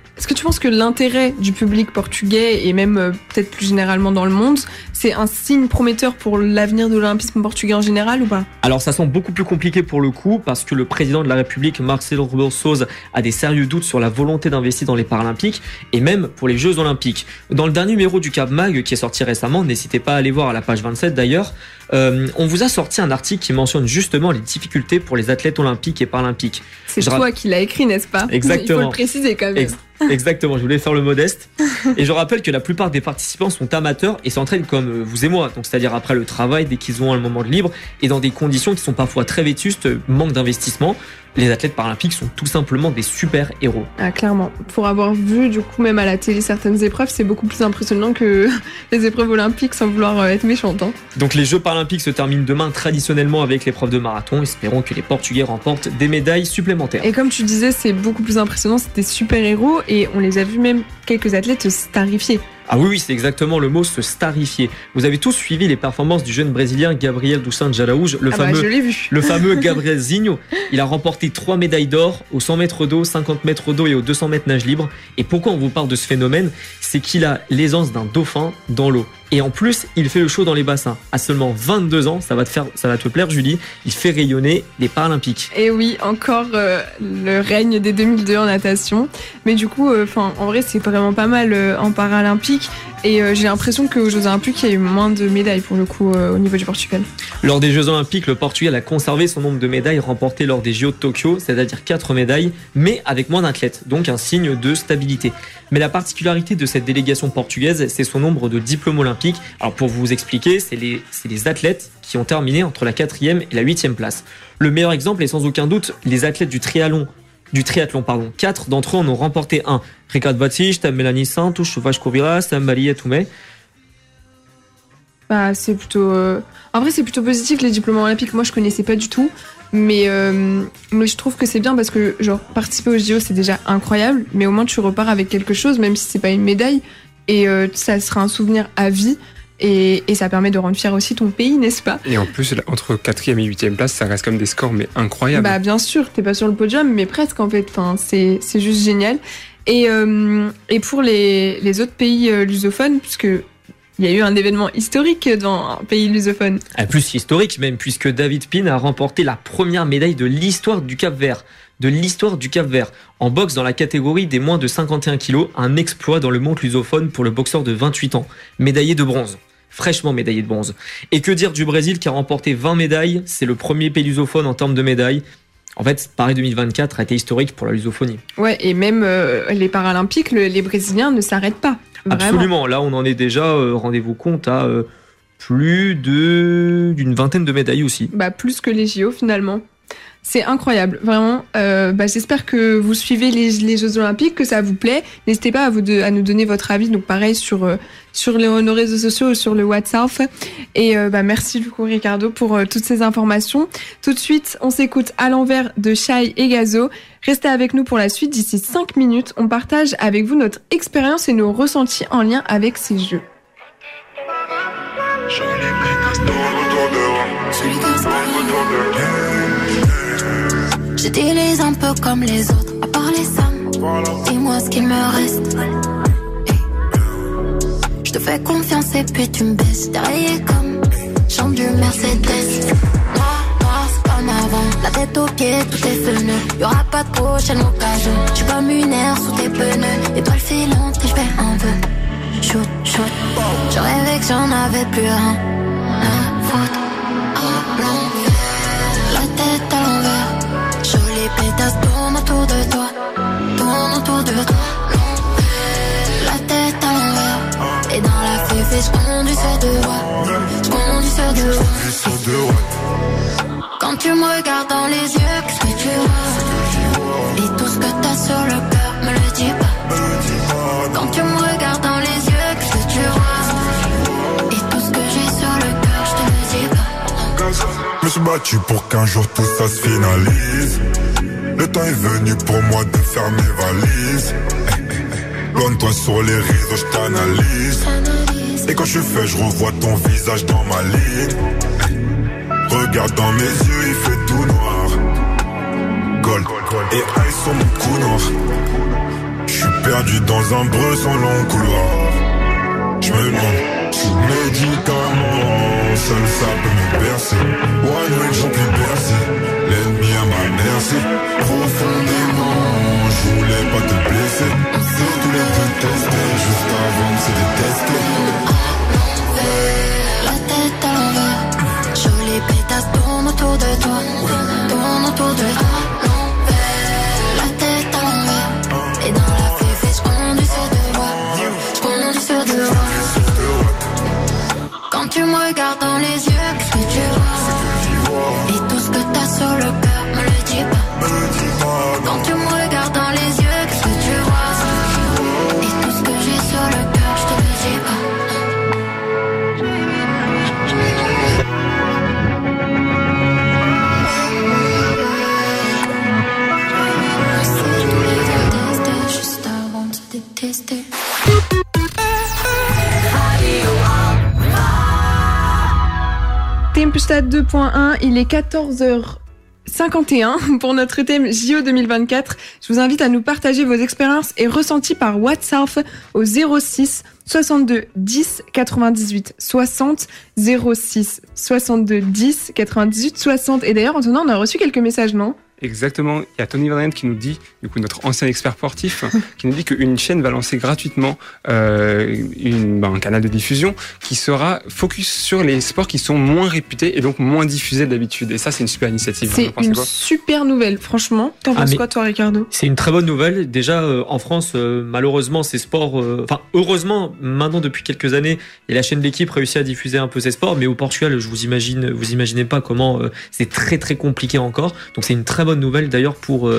que l'intérêt du public portugais et même peut-être plus généralement dans le monde, c'est un signe prometteur pour l'avenir de l'olympisme portugais en général ou pas? Alors ça semble beaucoup plus compliqué pour le coup, parce que le président de la République, Marcelo Rebelo de Sousa, a des sérieux doutes sur la volonté d'investir dans les Paralympiques et même pour les Jeux Olympiques. Dans le dernier numéro du Cap Mag qui est sorti récemment, n'hésitez pas à aller voir à la page 27 d'ailleurs, on vous a sorti un article qui mentionne justement les difficultés pour les athlètes olympiques et paralympiques. C'est toi qui l'as écrit, n'est-ce pas? Exactement. Il faut le préciser quand même. Exactement, je voulais faire le modeste. Et je rappelle que la plupart des participants sont amateurs et s'entraînent comme vous et moi, donc c'est-à-dire après le travail, dès qu'ils ont un moment de libre, et dans des conditions qui sont parfois très vétustes, manque d'investissement. Les athlètes paralympiques sont tout simplement des super héros. Ah, clairement. Pour avoir vu, du coup, même à la télé, certaines épreuves, c'est beaucoup plus impressionnant que les épreuves olympiques, sans vouloir être méchante. Donc les Jeux paralympiques se terminent demain traditionnellement avec l'épreuve de marathon. Espérons que les Portugais remportent des médailles supplémentaires. Et comme tu disais, c'est beaucoup plus impressionnant, c'est des super héros, et on les a vus même quelques athlètes starifiés. Ah oui, c'est exactement le mot, se starifier. Vous avez tous suivi les performances du jeune Brésilien Gabriel dos Santos Araújo, le fameux Gabrielzinho. Il a remporté 3 médailles d'or aux 100 mètres d'eau, 50 mètres d'eau et aux 200 mètres nage libre. Et pourquoi on vous parle de ce phénomène? C'est qu'il a l'aisance d'un dauphin dans l'eau. Et en plus, il fait le show dans les bassins. À seulement 22 ans, ça va te plaire Julie, il fait rayonner les Paralympiques. Et oui, encore le règne des 2002 en natation. Mais du coup, en vrai, c'est vraiment pas mal en Paralympique. Olympiques. Et j'ai l'impression qu'aux Jeux Olympiques, il y a eu moins de médailles pour le coup au niveau du Portugal. Lors des Jeux Olympiques, le Portugal a conservé son nombre de médailles remportées lors des JO de Tokyo, c'est-à-dire 4 médailles, mais avec moins d'athlètes, donc un signe de stabilité. Mais la particularité de cette délégation portugaise, c'est son nombre de diplômes olympiques. Alors pour vous expliquer, c'est les athlètes qui ont terminé entre la 4e et la 8e place. Le meilleur exemple est sans aucun doute les athlètes du triathlon. 4 d'entre eux en ont remporté un. Ricardo Batista, Melanie Santos, Vasco Vilas, Maria Toumé. Bah, c'est plutôt. En vrai, c'est plutôt positif les diplômes olympiques. Moi, je connaissais pas du tout. Mais je trouve que c'est bien parce que, genre, participer aux JO, c'est déjà incroyable. Mais au moins, tu repars avec quelque chose, même si c'est pas une médaille. Et ça sera un souvenir à vie. Et ça permet de rendre fier aussi ton pays, n'est-ce pas? Et en plus, entre 4e et 8e place, ça reste comme des scores, mais incroyables. Bah, bien sûr, t'es pas sur le podium, mais presque, en fait. Enfin, c'est juste génial. Et pour les autres pays lusophones, puisque il y a eu un événement historique dans un pays lusophone. Plus historique même, puisque David Pin a remporté la première médaille de l'histoire du Cap-Vert. En boxe dans la catégorie des moins de 51 kilos, un exploit dans le monde lusophone pour le boxeur de 28 ans, médaillé de bronze. Fraîchement médaillé de bronze. Et que dire du Brésil qui a remporté 20 médailles, c'est le premier pays lusophone en termes de médailles. En fait, Paris 2024 a été historique pour la lusophonie. Ouais, et même les Paralympiques, les Brésiliens ne s'arrêtent pas. Vraiment. Absolument, là on en est déjà, rendez-vous compte, à plus d'une vingtaine de médailles aussi. Bah, plus que les JO finalement. C'est incroyable, vraiment. J'espère que vous suivez les Jeux Olympiques, que ça vous plaît. N'hésitez pas à nous donner votre avis. Donc pareil sur nos réseaux sociaux ou sur le WhatsApp. Et merci du coup Ricardo pour toutes ces informations. Tout de suite, on s'écoute À l'envers de Shai et Gazo. Restez avec nous pour la suite. D'ici 5 minutes, on partage avec vous notre expérience et nos ressentis en lien avec ces jeux. J'utilise un peu comme les autres, à part les sommes. Dis-moi ce qu'il me reste. Je te fais confiance et puis tu me baisses. Derrière comme chante du Mercedes. Noir, c'est comme avant. La tête aux pieds, tout est feneux. Y'aura pas de prochaine occasion. J'suis comme une aire sous tes pneus. Étoile filante que j'fais un vœu. Shoot. Je rêvais que j'en avais plus rien à foutre. À l'envers, la tête à l'envers. Jolies pétasses tournent autour de toi. La tête à l'envers. Et dans la féfé, j'conduis sur deux voies. Quand tu me regardes dans les yeux, qu'est-ce que tu vois? Et tout ce que t'as sur le cœur, me le dis pas. Quand tu me regardes dans les yeux, qu'est-ce que tu vois? Et tout ce que j'ai sur le cœur, je te le dis pas. Je me suis battu pour qu'un jour tout ça se finalise. Le temps est venu pour moi de faire mes valises. Loin de toi sur les réseaux, je t'analyse. Et quand je fais, je revois ton visage dans ma ligne. Regarde dans mes yeux, il fait tout noir. Gold et ice sur mon cou noir. Je suis perdu dans un breu sans long couloir. Je me demande, sous médicaments, seul ça peut me bercer. One way, j'en puis bercer. L'ennemi à ma merci. Profondément, je voulais pas te blesser. Surtout les détester, juste avant de se détester. La tête à l'envers. Jolies pétasses tournent autour de toi. La tête à l'envers. Et dans la féfé, j'conduis sur deux voies. Quand tu me regardes dans les yeux, qu'est-ce que tu vois? Et tout ce que t'as sur le cœur, me le dis pas. Quand tu me regardes dans les yeux, qu'est-ce que tu vois? Et tout ce que j'ai sur le cœur, je te le dis pas. Juste avant de se détester. Tempestad 2.1, il est 14h51 pour notre thème JO 2024. Je vous invite à nous partager vos expériences et ressentis par WhatsApp au 06 62 10 98 60 06 62 10 98 60. Et d'ailleurs, Antonin, on a reçu quelques messages, non? Exactement. Il y a Tony Bryant qui nous dit, du coup notre ancien expert sportif, qui nous dit qu'une chaîne va lancer gratuitement un canal de diffusion qui sera focus sur les sports qui sont moins réputés et donc moins diffusés d'habitude. Et ça, c'est une super initiative. C'est une super nouvelle, franchement. T'en penses quoi, toi, Ricardo ? C'est une très bonne nouvelle. Déjà, en France, malheureusement, ces sports... heureusement, maintenant, depuis quelques années, et la chaîne de l'équipe réussit à diffuser un peu ces sports, mais au Portugal, vous imaginez pas comment c'est très, très compliqué encore. Donc, c'est une très bonne nouvelle d'ailleurs pour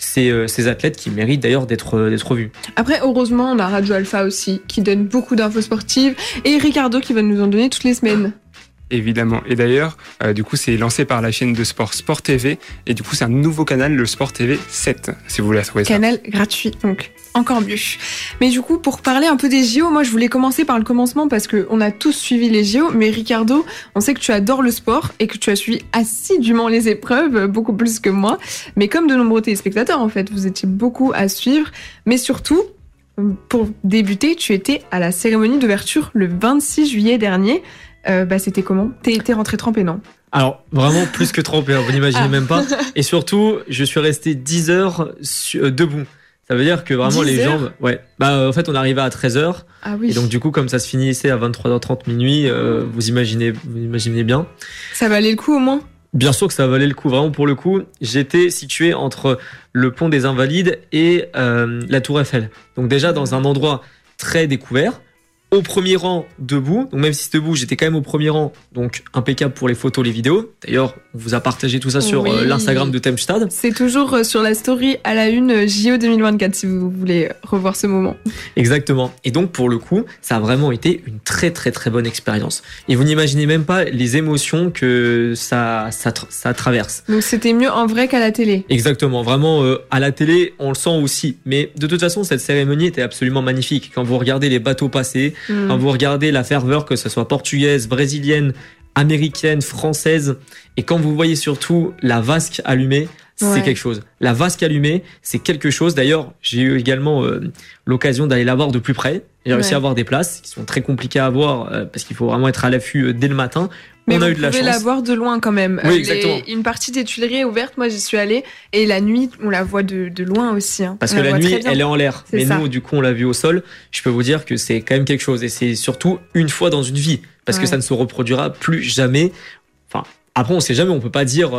ces athlètes qui méritent d'ailleurs d'être vus. Après, heureusement, on a Radio Alpha aussi qui donne beaucoup d'infos sportives et Ricardo qui va nous en donner toutes les semaines. Évidemment. Et d'ailleurs, du coup, c'est lancé par la chaîne de sport Sport TV et du coup, c'est un nouveau canal, le Sport TV 7, si vous voulez trouver ça. Canal gratuit, donc encore mieux. Mais du coup, pour parler un peu des JO, moi, je voulais commencer par le commencement parce que on a tous suivi les JO. Mais Ricardo, on sait que tu adores le sport et que tu as suivi assidûment les épreuves, beaucoup plus que moi. Mais comme de nombreux téléspectateurs, en fait, vous étiez beaucoup à suivre. Mais surtout, pour débuter, tu étais à la cérémonie d'ouverture le 26 juillet dernier. C'était comment ? T'es rentré trempé, non ? Alors, vraiment plus que trempé, vous n'imaginez même pas. Et surtout, je suis resté 10 heures debout. Ça veut dire que vraiment les jambes... Ouais. En fait, on arrivait à 13h. Ah oui. Et donc, du coup, comme ça se finissait à 23h30 minuit, vous imaginez bien. Ça valait le coup, au moins ? Bien sûr que ça valait le coup. Vraiment, pour le coup, j'étais situé entre le pont des Invalides et la Tour Eiffel. Donc déjà, dans un endroit très découvert. Au premier rang, debout. Donc même si c'est debout, j'étais quand même au premier rang. Donc impeccable pour les photos, les vidéos. D'ailleurs, on vous a partagé tout ça sur l'Instagram de Temstad. C'est toujours sur la story à la une JO 2024 si vous voulez revoir ce moment. Exactement. Et donc pour le coup, ça a vraiment été une très très très bonne expérience. Et vous n'imaginez même pas les émotions que ça traverse. Donc c'était mieux en vrai qu'à la télé. Exactement. Vraiment, à la télé, on le sent aussi. Mais de toute façon, cette cérémonie était absolument magnifique. Quand vous regardez les bateaux passer, quand vous regardez la ferveur, que ce soit portugaise, brésilienne, américaine, française, et quand vous voyez surtout la vasque allumée, c'est quelque chose. La vasque allumée, c'est quelque chose. D'ailleurs, j'ai eu également l'occasion d'aller la voir de plus près. J'ai réussi à avoir des places qui sont très compliquées à avoir parce qu'il faut vraiment être à l'affût dès le matin. Mais on a vous eu de la pouvez chance. la voir de loin quand même. Oui, exactement. Une partie des Tuileries est ouverte, moi j'y suis allée, et la nuit, on la voit de loin aussi. Parce que la nuit, elle est en l'air. Mais ça. nous, du coup, on l'a vue au sol. Je peux vous dire que c'est quand même quelque chose. Et c'est surtout une fois dans une vie. Parce que ça ne se reproduira plus jamais. Enfin, après, on sait jamais, on peut pas dire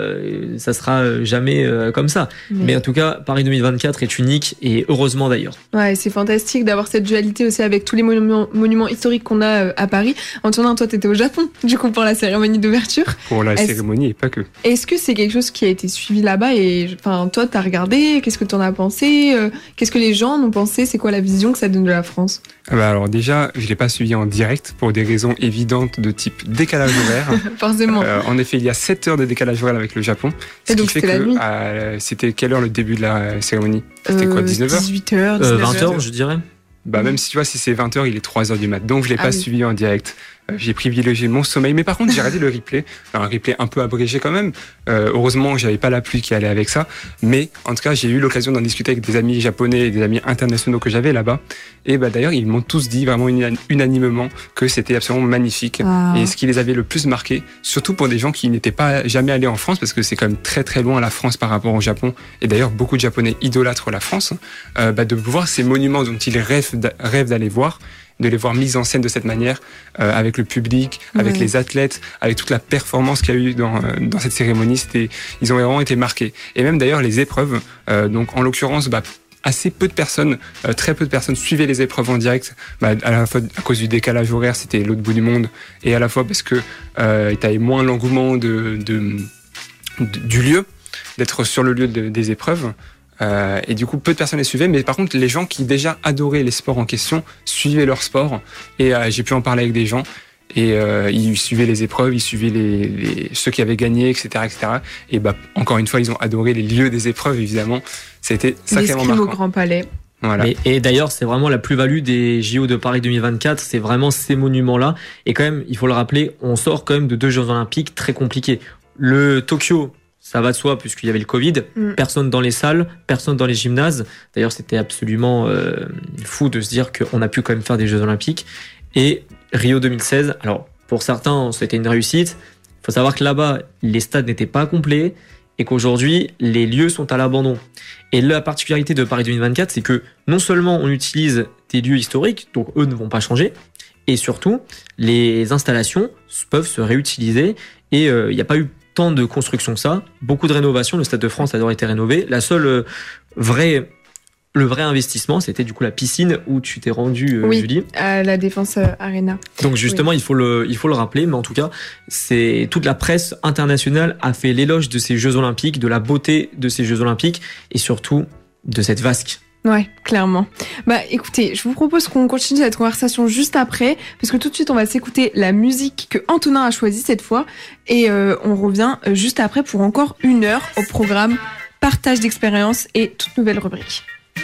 ça sera jamais comme ça. Mais en tout cas, Paris 2024 est unique et heureusement d'ailleurs. Ouais, c'est fantastique d'avoir cette dualité aussi avec tous les monuments historiques qu'on a à Paris. Antonin, toi, t'étais au Japon, du coup, pour la cérémonie d'ouverture. Pour la cérémonie et pas que. Est-ce que c'est quelque chose qui a été suivi là-bas et, enfin, toi, t'as regardé, qu'est-ce que t'en as pensé, qu'est-ce que les gens en ont pensé, c'est quoi la vision que ça donne de la France? Alors déjà, je l'ai pas suivi en direct pour des raisons évidentes de type décalage horaire. Forcément. En effet, il y a 7 heures de décalage horaire avec le Japon. Et donc fait c'était la nuit. C'était quelle heure le début de la cérémonie? C'était quoi, 19h? 18h, 20h, je dirais. Même si tu vois, si c'est 20h, il est 3h du mat. Donc je l'ai pas suivi en direct. J'ai privilégié mon sommeil, mais par contre j'ai regardé le replay, un replay un peu abrégé quand même. Heureusement j'avais pas la pluie qui allait avec ça, mais en tout cas j'ai eu l'occasion d'en discuter avec des amis japonais et des amis internationaux que j'avais là-bas. Et d'ailleurs ils m'ont tous dit vraiment unanimement que c'était absolument magnifique. Et ce qui les avait le plus marqué, surtout pour des gens qui n'étaient pas jamais allés en France, parce que c'est quand même très très loin la France par rapport au Japon. Et d'ailleurs beaucoup de Japonais idolâtrent la France, de voir ces monuments dont ils rêvent d'aller voir, de les voir mis en scène de cette manière, avec le public, avec les athlètes, avec toute la performance qu'il y a eu dans cette cérémonie. Ils ont vraiment été marqués. Et même d'ailleurs les épreuves, donc en l'occurrence, assez peu de personnes, très peu de personnes suivaient les épreuves en direct, à la fois à cause du décalage horaire, c'était l'autre bout du monde, et à la fois parce que t'avais moins l'engouement du lieu, d'être sur le lieu des épreuves. Et du coup, peu de personnes les suivaient, mais par contre, les gens qui déjà adoraient les sports en question suivaient leur sport. Et j'ai pu en parler avec des gens. Et ils suivaient les épreuves, ils suivaient ceux qui avaient gagné, etc., etc. Et encore une fois, ils ont adoré les lieux des épreuves, évidemment. C'était sacrément marquant. Au Grand Palais. Voilà. Et d'ailleurs, c'est vraiment la plus-value des JO de Paris 2024, c'est vraiment ces monuments-là. Et quand même, il faut le rappeler, on sort quand même de 2 Jeux Olympiques très compliqués. Le Tokyo, ça va de soi puisqu'il y avait le Covid, personne dans les salles, personne dans les gymnases. D'ailleurs, c'était absolument fou de se dire qu'on a pu quand même faire des Jeux Olympiques. Et Rio 2016, alors pour certains, c'était une réussite. Il faut savoir que là-bas, les stades n'étaient pas complets. et qu'aujourd'hui, les lieux sont à l'abandon. Et la particularité de Paris 2024, c'est que non seulement on utilise des lieux historiques, donc eux ne vont pas changer, et surtout, les installations peuvent se réutiliser, et il n'y a pas eu tant de construction que ça, beaucoup de rénovations, le Stade de France a d'abord été rénové, la seule le vrai investissement, c'était du coup la piscine où tu t'es rendu, Oui, Julie. à la Défense Arena. Donc justement, Oui. il faut le rappeler, mais en tout cas, c'est toute la presse internationale a fait l'éloge de ces Jeux Olympiques, de la beauté de ces Jeux Olympiques et surtout de cette vasque. Ouais, clairement. Bah écoutez, je vous propose qu'on continue cette conversation juste après, parce que tout de suite on va s'écouter la musique que Antonin a choisie cette fois, et on revient juste après pour encore 1 heure au programme partage d'expérience et toute nouvelle rubrique.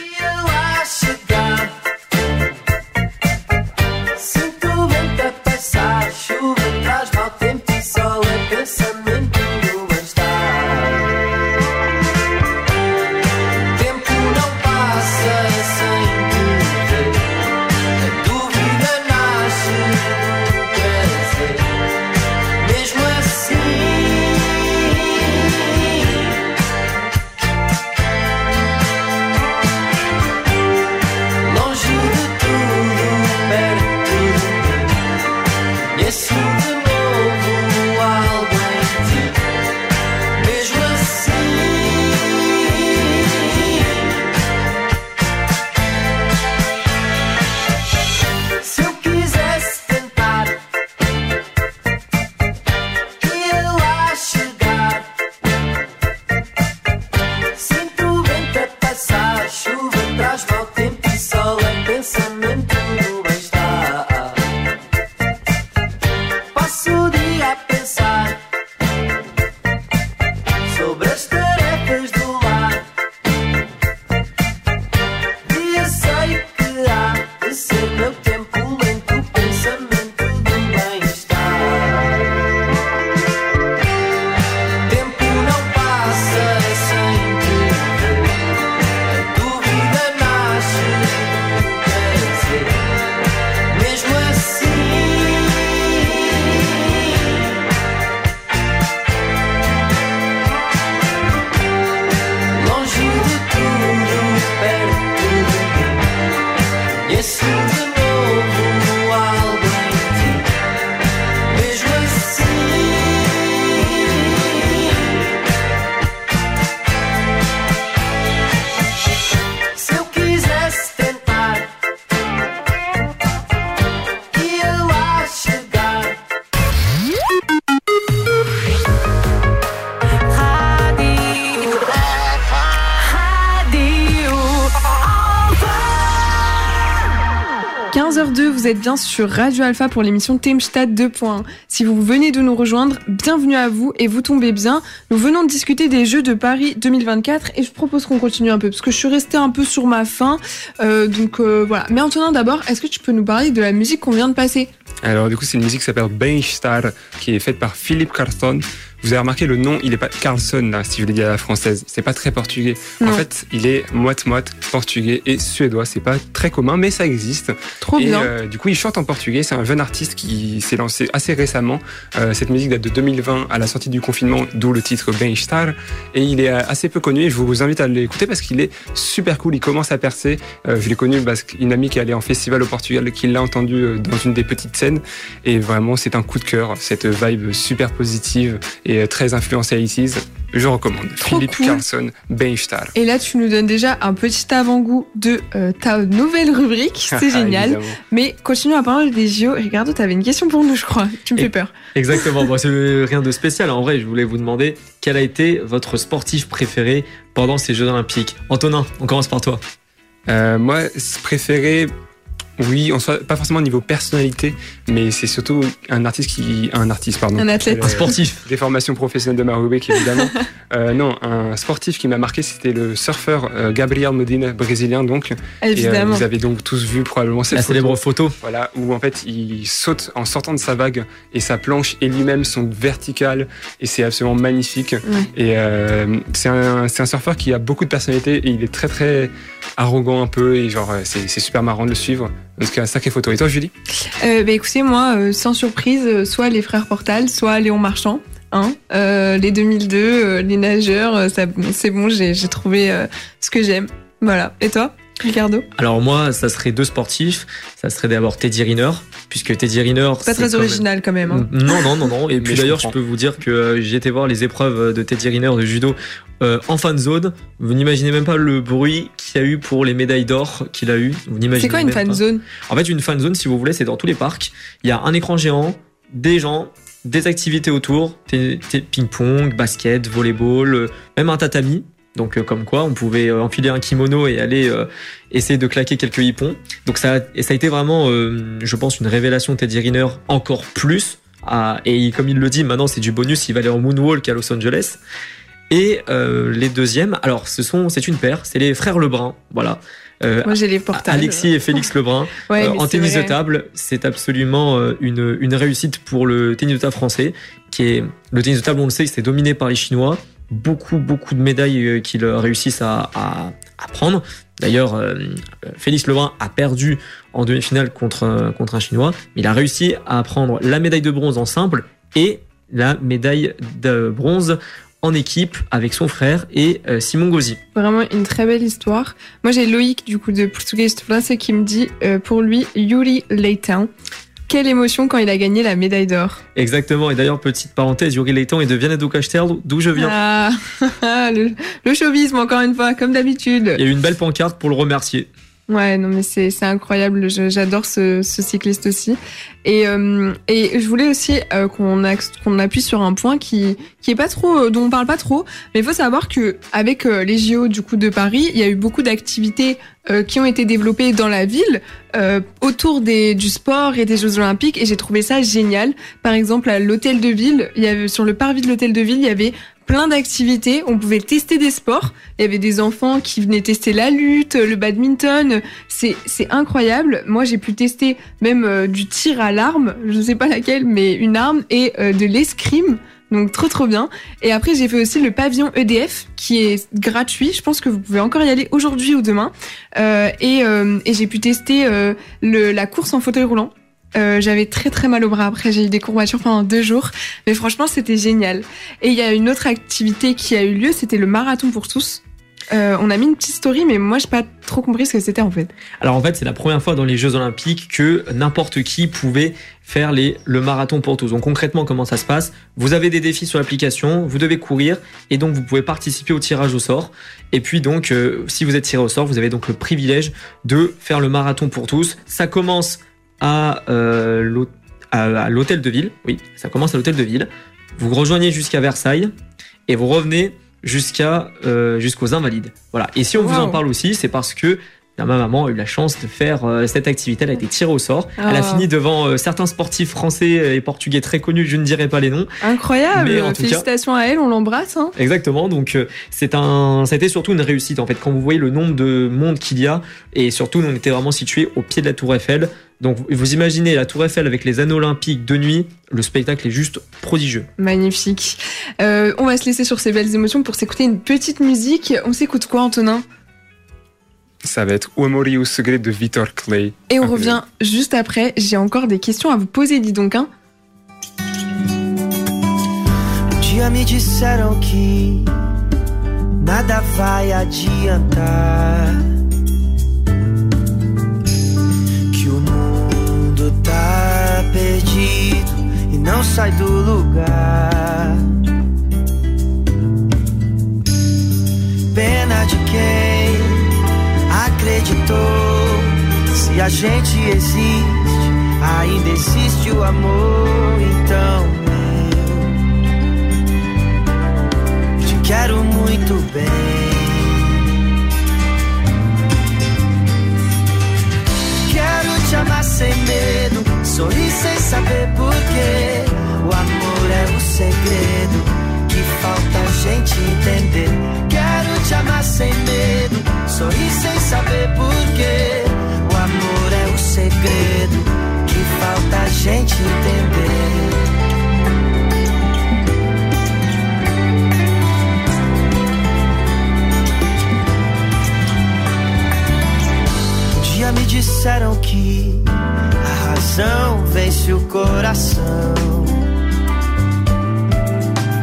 Vous êtes bien sur Radio Alpha pour l'émission Themenstadt 2.1. Si vous venez de nous rejoindre, bienvenue à vous et vous tombez bien. Nous venons de discuter des Jeux de Paris 2024 et je propose qu'on continue un peu parce que je suis restée un peu sur ma faim. Voilà. Mais Antonin, d'abord, est-ce que tu peux nous parler de la musique qu'on vient de passer ? Alors du coup, c'est une musique qui s'appelle Bem-Estar, qui est faite par Philippe Carlson. Vous avez remarqué le nom, il est pas Carlson là, si je le dis à la française. C'est pas très portugais. Non. En fait, il est moite-moite portugais et suédois. C'est pas très commun, mais ça existe. Trop bien. Du coup, il chante en portugais. C'est un jeune artiste qui s'est lancé assez récemment. Cette musique date de 2020 à la sortie du confinement, d'où le titre Bem-Estar. Et il est assez peu connu et je vous invite à l'écouter parce qu'il est super cool. Il commence à percer. Je l'ai connu parce qu'une amie qui est allée en festival au Portugal, qui l'a entendu dans une des petites scènes. Et vraiment, c'est un coup de cœur. Cette vibe super positive et très influencée 80s. Je recommande. Trop Philippe cool. Carlson, Bem-Estar. Et là, tu nous donnes déjà un petit avant-goût de ta nouvelle rubrique. C'est génial. Évidemment. Mais continuons à parler des JO. Ricardo, t'avais une question pour nous, je crois. Tu me fais peur. Exactement, bon, c'est rien de spécial. En vrai, je voulais vous demander quel a été votre sportif préféré pendant ces Jeux Olympiques. Antonin, on commence par toi. Moi, préféré, oui, pas forcément au niveau personnalité, mais c'est surtout un athlète. Un sportif. Des formations professionnelles de ma rubrique, évidemment. Non, un sportif qui m'a marqué, c'était le surfeur Gabriel Medina, brésilien donc. Évidemment. Et, vous avez donc tous vu probablement cette La célèbre photo. Voilà, où en fait il saute en sortant de sa vague et sa planche et lui-même sont verticales et c'est absolument magnifique. Ouais. Et c'est un surfeur qui a beaucoup de personnalité et il est très très arrogant un peu et genre c'est super marrant de le suivre. Donc c'est un sacré photo. Et toi, Julie ? Écoutez, moi, sans surprise, soit les frères Portal, soit Léon Marchand. 2001, les 2002, les nageurs, c'est bon, j'ai trouvé ce que j'aime. Voilà. Et toi, Ricardo? Alors moi, ça serait 2 sportifs. Ça serait d'abord Teddy Riner, puisque Teddy Riner... Pas très original quand même. Hein. Non. Et puis d'ailleurs, je peux vous dire que j'ai été voir les épreuves de Teddy Riner de judo en fan zone. Vous n'imaginez même pas le bruit qu'il y a eu pour les médailles d'or qu'il a eu. Vous n'imaginez C'est quoi une fan zone? En fait, une fan zone, si vous voulez, c'est dans tous les parcs. Il y a un écran géant, des gens, des activités autour, ping-pong, basket, volleyball, même un tatami. Donc comme quoi, on pouvait enfiler un kimono et aller essayer de claquer quelques hippons. Donc ça a été vraiment, je pense, une révélation de Teddy Riner encore plus. Et comme il le dit, maintenant c'est du bonus, il va aller en moonwalk à Los Angeles. Et les deuxièmes, alors c'est une paire, c'est les frères Lebrun, voilà. Moi j'ai les portables. Alexis et Félix Lebrun. En tennis de table, c'est absolument une réussite pour le tennis de table français. Le tennis de table, on le sait, c'est dominé par les Chinois. Beaucoup de médailles qu'ils réussissent à prendre. D'ailleurs, Félix Lebrun a perdu en demi-finale contre un Chinois, mais il a réussi à prendre la médaille de bronze en simple et la médaille de bronze en équipe avec son frère et Simon Gauzy. Vraiment une très belle histoire. Moi j'ai Loïc du coup de Portuguese France qui me dit pour lui Yuri Leitão. Quelle émotion quand il a gagné la médaille d'or. Exactement. Et d'ailleurs, petite parenthèse, Yuri Leitão est de Viana do Castelo, d'où je viens. Ah, le chauvisme, encore une fois, comme d'habitude. Il y a eu une belle pancarte pour le remercier. Ouais, non mais c'est incroyable. J'adore ce cycliste aussi. Et je voulais aussi qu'on appuie sur un point qui est pas trop, dont on parle pas trop. Mais il faut savoir que avec les JO du coup de Paris, il y a eu beaucoup d'activités qui ont été développées dans la ville autour du sport et des Jeux Olympiques. Et j'ai trouvé ça génial. Par exemple, à l'hôtel de ville, sur le parvis de l'hôtel de ville, il y avait plein d'activités, on pouvait tester des sports. Il y avait des enfants qui venaient tester la lutte, le badminton. C'est incroyable. Moi, j'ai pu tester même du tir à l'arme, je ne sais pas laquelle, mais une arme et de l'escrime. Donc trop bien. Et après, j'ai fait aussi le pavillon EDF qui est gratuit. Je pense que vous pouvez encore y aller aujourd'hui ou demain. Et j'ai pu tester la course en fauteuil roulant. J'avais très mal au bras après, j'ai eu des courbatures pendant 2 jours, mais franchement c'était génial. Et il y a une autre activité qui a eu lieu, c'était le marathon pour tous. On a mis une petite story, mais moi j'ai pas trop compris ce que c'était en fait. Alors en fait c'est la première fois dans les Jeux Olympiques que n'importe qui pouvait faire le marathon pour tous. Donc concrètement comment ça se passe? Vous avez des défis sur l'application, vous devez courir et donc vous pouvez participer au tirage au sort. Et puis donc si vous êtes tiré au sort, vous avez donc le privilège de faire le marathon pour tous. Ça commence à l'hôtel de ville. Oui, ça commence à l'hôtel de ville. Vous rejoignez jusqu'à Versailles et vous revenez jusqu'aux Invalides. Voilà. Et si on vous en parle aussi, c'est parce que ma maman a eu la chance de faire cette activité. Elle a été tirée au sort. Elle a fini devant certains sportifs français et portugais très connus. Je ne dirai pas les noms. Incroyable. Mais félicitations à elle, on l'embrasse. Hein. Exactement. Donc ça a été surtout une réussite en fait. Quand vous voyez le nombre de monde qu'il y a et surtout nous on était vraiment situés au pied de la Tour Eiffel. Donc vous imaginez la Tour Eiffel avec les anneaux olympiques de nuit, le spectacle est juste prodigieux. Magnifique. On va se laisser sur ces belles émotions pour s'écouter une petite musique. On s'écoute quoi, Antonin? Ça va être O Amor e o Segredo de Vitor Clay. Et on revient juste après. J'ai encore des questions à vous poser, dis donc. Hein. Dia me disseram que nada vai adiantar, que o mundo tá perdido e não sai do lugar. Pena de quem acreditou. Se a gente existe, ainda existe o amor. Então eu te quero muito bem. Quero te amar sem medo, sorrir sem saber porquê. O amor é o segredo que falta a gente entender. Quero te amar sem medo, sorrir sem saber porquê. O amor é o segredo que falta a gente entender. Um dia me disseram que a razão vence o coração.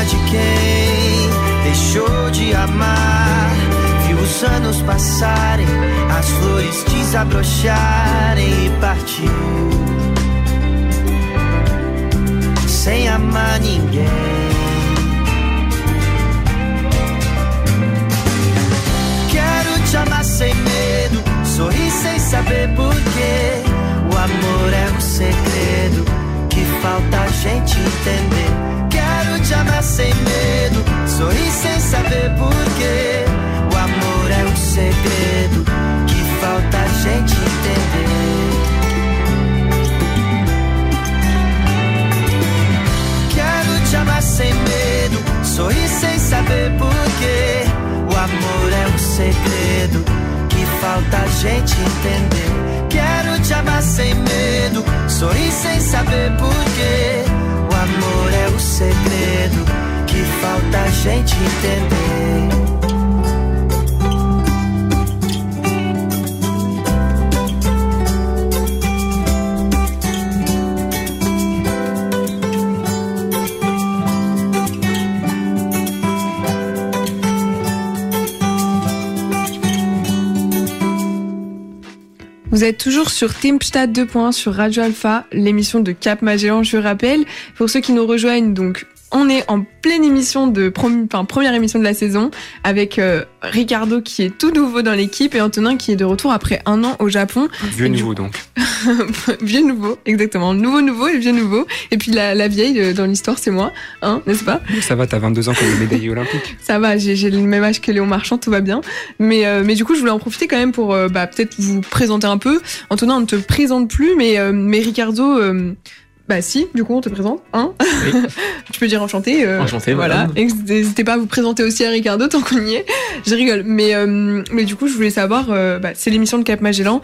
de quem deixou de amar. Viu os anos passarem, as flores desabrocharem e partiu sem amar ninguém. Quero te amar sem medo, sorrir sem saber porquê. O amor é um segredo que falta a gente entender. Quero te amar sem medo, sorrir sem saber porquê. O amor é um segredo que falta a gente entender. Quero te amar sem medo, sorrir sem saber porquê. O amor é um segredo que falta a gente entender. Quero te amar sem medo, sorrir sem saber porquê. O amor é o segredo que falta a gente entender. Vous êtes toujours sur Tempestad 2.1 sur Radio Alpha, l'émission de Cap Magellan, je rappelle. Pour ceux qui nous rejoignent, donc, on est en pleine émission première émission de la saison avec Ricardo qui est tout nouveau dans l'équipe et Antonin qui est de retour après 1 an au Japon. Vieux nouveau donc. Vieux nouveau, exactement. Nouveau et vieux nouveau. Et puis la vieille dans l'histoire, c'est moi, hein, n'est-ce pas? Ça va, t'as 22 ans comme le médaillé olympique. Ça va, j'ai le même âge que Léon Marchand, tout va bien. Mais du coup, je voulais en profiter quand même pour peut-être vous présenter un peu. Antonin, on ne te présente plus, mais Ricardo... Bah si, du coup on te présente, hein. Oui. Tu peux dire enchanté. Enchanté, voilà. N'hésitez pas à vous présenter aussi à Ricardo tant qu'on y est. Je rigole, mais du coup je voulais savoir, c'est l'émission de Cap Magellan.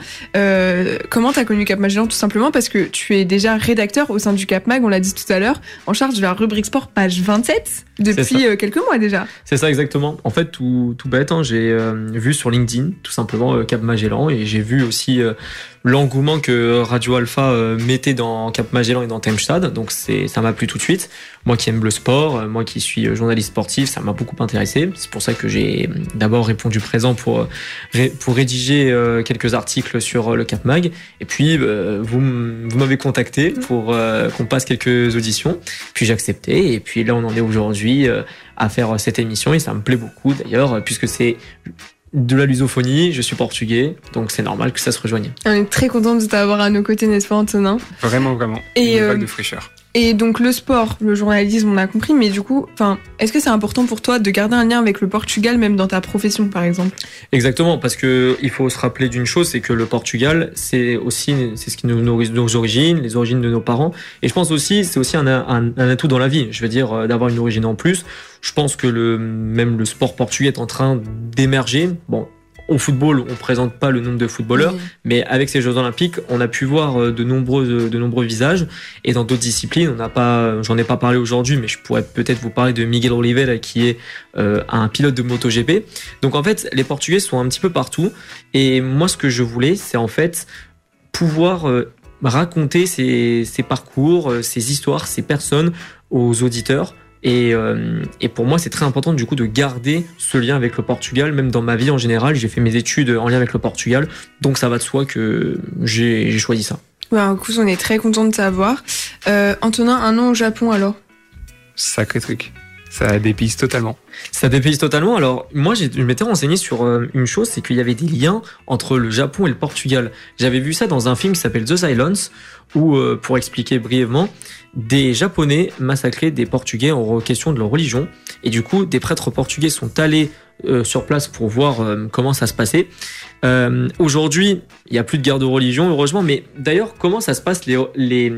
Comment t'as connu Cap Magellan, tout simplement parce que tu es déjà rédacteur au sein du Cap Mag, on l'a dit tout à l'heure, en charge de la rubrique sport page 27 depuis quelques mois déjà. C'est ça exactement. En fait tout bête, hein, j'ai vu sur LinkedIn tout simplement Cap Magellan et j'ai vu aussi l'engouement que Radio Alpha mettait dans Cap Magellan et dans Tempestad, donc ça m'a plu tout de suite. Moi qui aime le sport, moi qui suis journaliste sportif, ça m'a beaucoup intéressé. C'est pour ça que j'ai d'abord répondu présent pour rédiger quelques articles sur le Cap Mag. Et puis vous m'avez contacté pour qu'on passe quelques auditions. Puis j'ai accepté. Et puis là on en est aujourd'hui à faire cette émission et ça me plaît beaucoup d'ailleurs puisque c'est de la lusophonie, je suis portugais, donc c'est normal que ça se rejoigne. On est très content de t'avoir à nos côtés, n'est-ce pas Antonin? Vraiment. Et une vague de fraîcheur. Et donc le sport, le journalisme, on a compris, mais du coup, est-ce que c'est important pour toi de garder un lien avec le Portugal, même dans ta profession par exemple? Exactement, parce que il faut se rappeler d'une chose, c'est que le Portugal, c'est ce qui nous nourrit nos origines, les origines de nos parents, et je pense aussi, c'est aussi un atout dans la vie. Je veux dire, d'avoir une origine en plus. Je pense que même le sport portugais est en train d'émerger. Bon. Au football, on présente pas le nombre de footballeurs, mais avec ces Jeux Olympiques, on a pu voir de nombreux visages. Et dans d'autres disciplines, j'en ai pas parlé aujourd'hui, mais je pourrais peut-être vous parler de Miguel Oliveira, qui est un pilote de MotoGP. Donc en fait, les Portugais sont un petit peu partout. Et moi, ce que je voulais, c'est en fait pouvoir raconter ces parcours, ces histoires, ces personnes aux auditeurs. Et pour moi, c'est très important du coup de garder ce lien avec le Portugal. Même dans ma vie en général, j'ai fait mes études en lien avec le Portugal, donc ça va de soi que j'ai choisi ça. Ouais, en coup, on est très content de t'avoir. Antonin, 1 an au Japon alors? Sacré truc. Ça dépayse totalement. Ça dépayse totalement. Alors, moi, je m'étais renseigné sur une chose, c'est qu'il y avait des liens entre le Japon et le Portugal. J'avais vu ça dans un film qui s'appelle The Silence, où, pour expliquer brièvement, des Japonais massacraient des Portugais en question de leur religion. Et du coup, des prêtres portugais sont allés sur place pour voir comment ça se passait. Aujourd'hui, il n'y a plus de guerre de religion, heureusement. Mais d'ailleurs, comment ça se passe les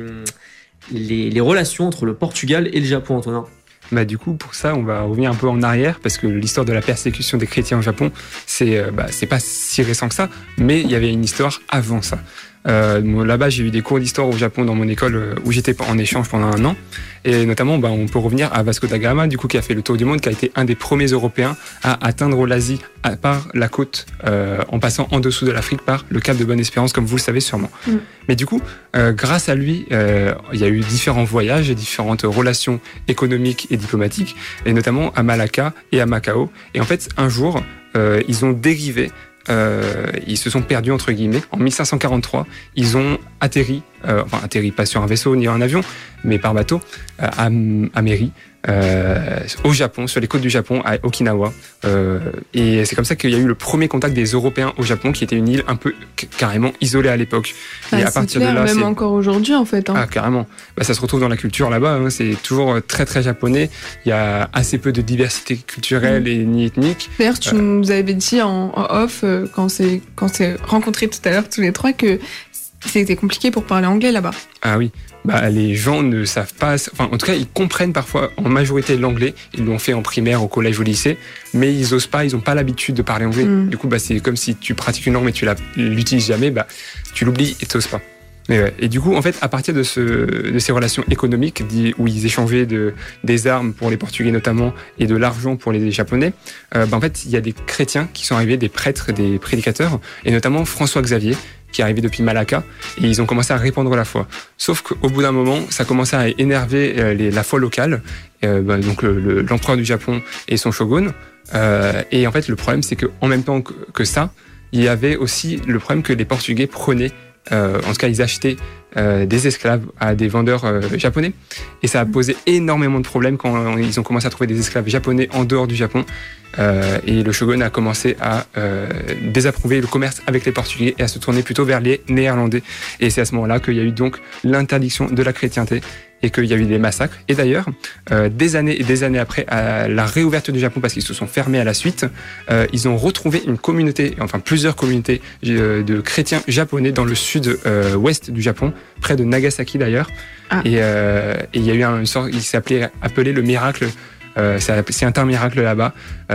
relations entre le Portugal et le Japon, Antonin? Bah du coup, pour ça, on va revenir un peu en arrière parce que l'histoire de la persécution des chrétiens au Japon, c'est pas si récent que ça, mais il y avait une histoire avant ça. Là-bas, j'ai eu des cours d'histoire au Japon dans mon école où j'étais en échange pendant 1 an. Et notamment, on peut revenir à Vasco da Gama, du coup, qui a fait le tour du monde, qui a été un des premiers Européens à atteindre l'Asie par la côte, en passant en dessous de l'Afrique par le cap de Bonne-Espérance, comme vous le savez sûrement. Mais du coup, grâce à lui, il y a eu différents voyages et différentes relations économiques et diplomatiques, et notamment à Malacca et à Macao. Et en fait, un jour, ils ont dérivé. Ils se sont perdus entre guillemets. En 1543, ils ont atterri pas sur un vaisseau ni un avion, mais par bateau à Meri, au Japon, sur les côtes du Japon, à Okinawa. Et c'est comme ça qu'il y a eu le premier contact des Européens au Japon, qui était une île un peu carrément isolée à l'époque. Et à partir de là, même encore aujourd'hui en fait. Ah carrément. Ça se retrouve dans la culture là-bas. C'est toujours très très japonais. Il y a assez peu de diversité culturelle et ni ethnique. D'ailleurs, tu nous avais dit en off quand c'est rencontrés tout à l'heure tous les trois que c'était compliqué pour parler anglais là-bas. Ah oui. Les gens ne savent pas, en tout cas, ils comprennent parfois en majorité l'anglais. Ils l'ont fait en primaire, au collège, au lycée, mais ils osent pas, ils ont pas l'habitude de parler anglais. Du coup, c'est comme si tu pratiques une langue mais tu l'utilises jamais, tu l'oublies et t'oses pas. Et du coup, en fait, à partir de ces relations économiques où ils échangeaient des armes pour les Portugais notamment et de l'argent pour les Japonais, en fait, il y a des chrétiens qui sont arrivés, des prêtres, des prédicateurs, et notamment François Xavier, qui est arrivé depuis Malacca, et ils ont commencé à répandre la foi. Sauf qu'au bout d'un moment, ça commençait à énerver la foi locale, donc l'empereur du Japon et son shogun. Et en fait, le problème, c'est qu'en même temps que ça, il y avait aussi le problème que les Portugais prenaient, en tout cas, ils achetaient des esclaves à des vendeurs japonais. Et ça a posé énormément de problèmes quand ils ont commencé à trouver des esclaves japonais en dehors du Japon. Et le shogun a commencé à désapprouver le commerce avec les Portugais et à se tourner plutôt vers les Néerlandais. Et c'est à ce moment-là qu'il y a eu donc l'interdiction de la chrétienté et qu'il y a eu des massacres. Et d'ailleurs, des années et des années après, à la réouverture du Japon, parce qu'ils se sont fermés à la suite, ils ont retrouvé une communauté, enfin plusieurs communautés de chrétiens japonais dans le sud-ouest du Japon, près de Nagasaki d'ailleurs. Et il y a eu une sorte, il s'est appelé le miracle. C'est un miracle là-bas.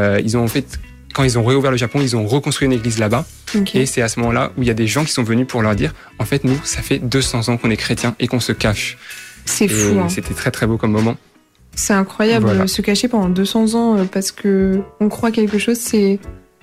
Quand ils ont réouvert le Japon, ils ont reconstruit une église là-bas. Okay. Et c'est à ce moment-là où il y a des gens qui sont venus pour leur dire, en fait, nous, ça fait 200 ans qu'on est chrétiens et qu'on se cache. C'est fou. C'était très très beau comme moment. C'est incroyable, se cacher pendant 200 ans parce que on croit quelque chose, c'est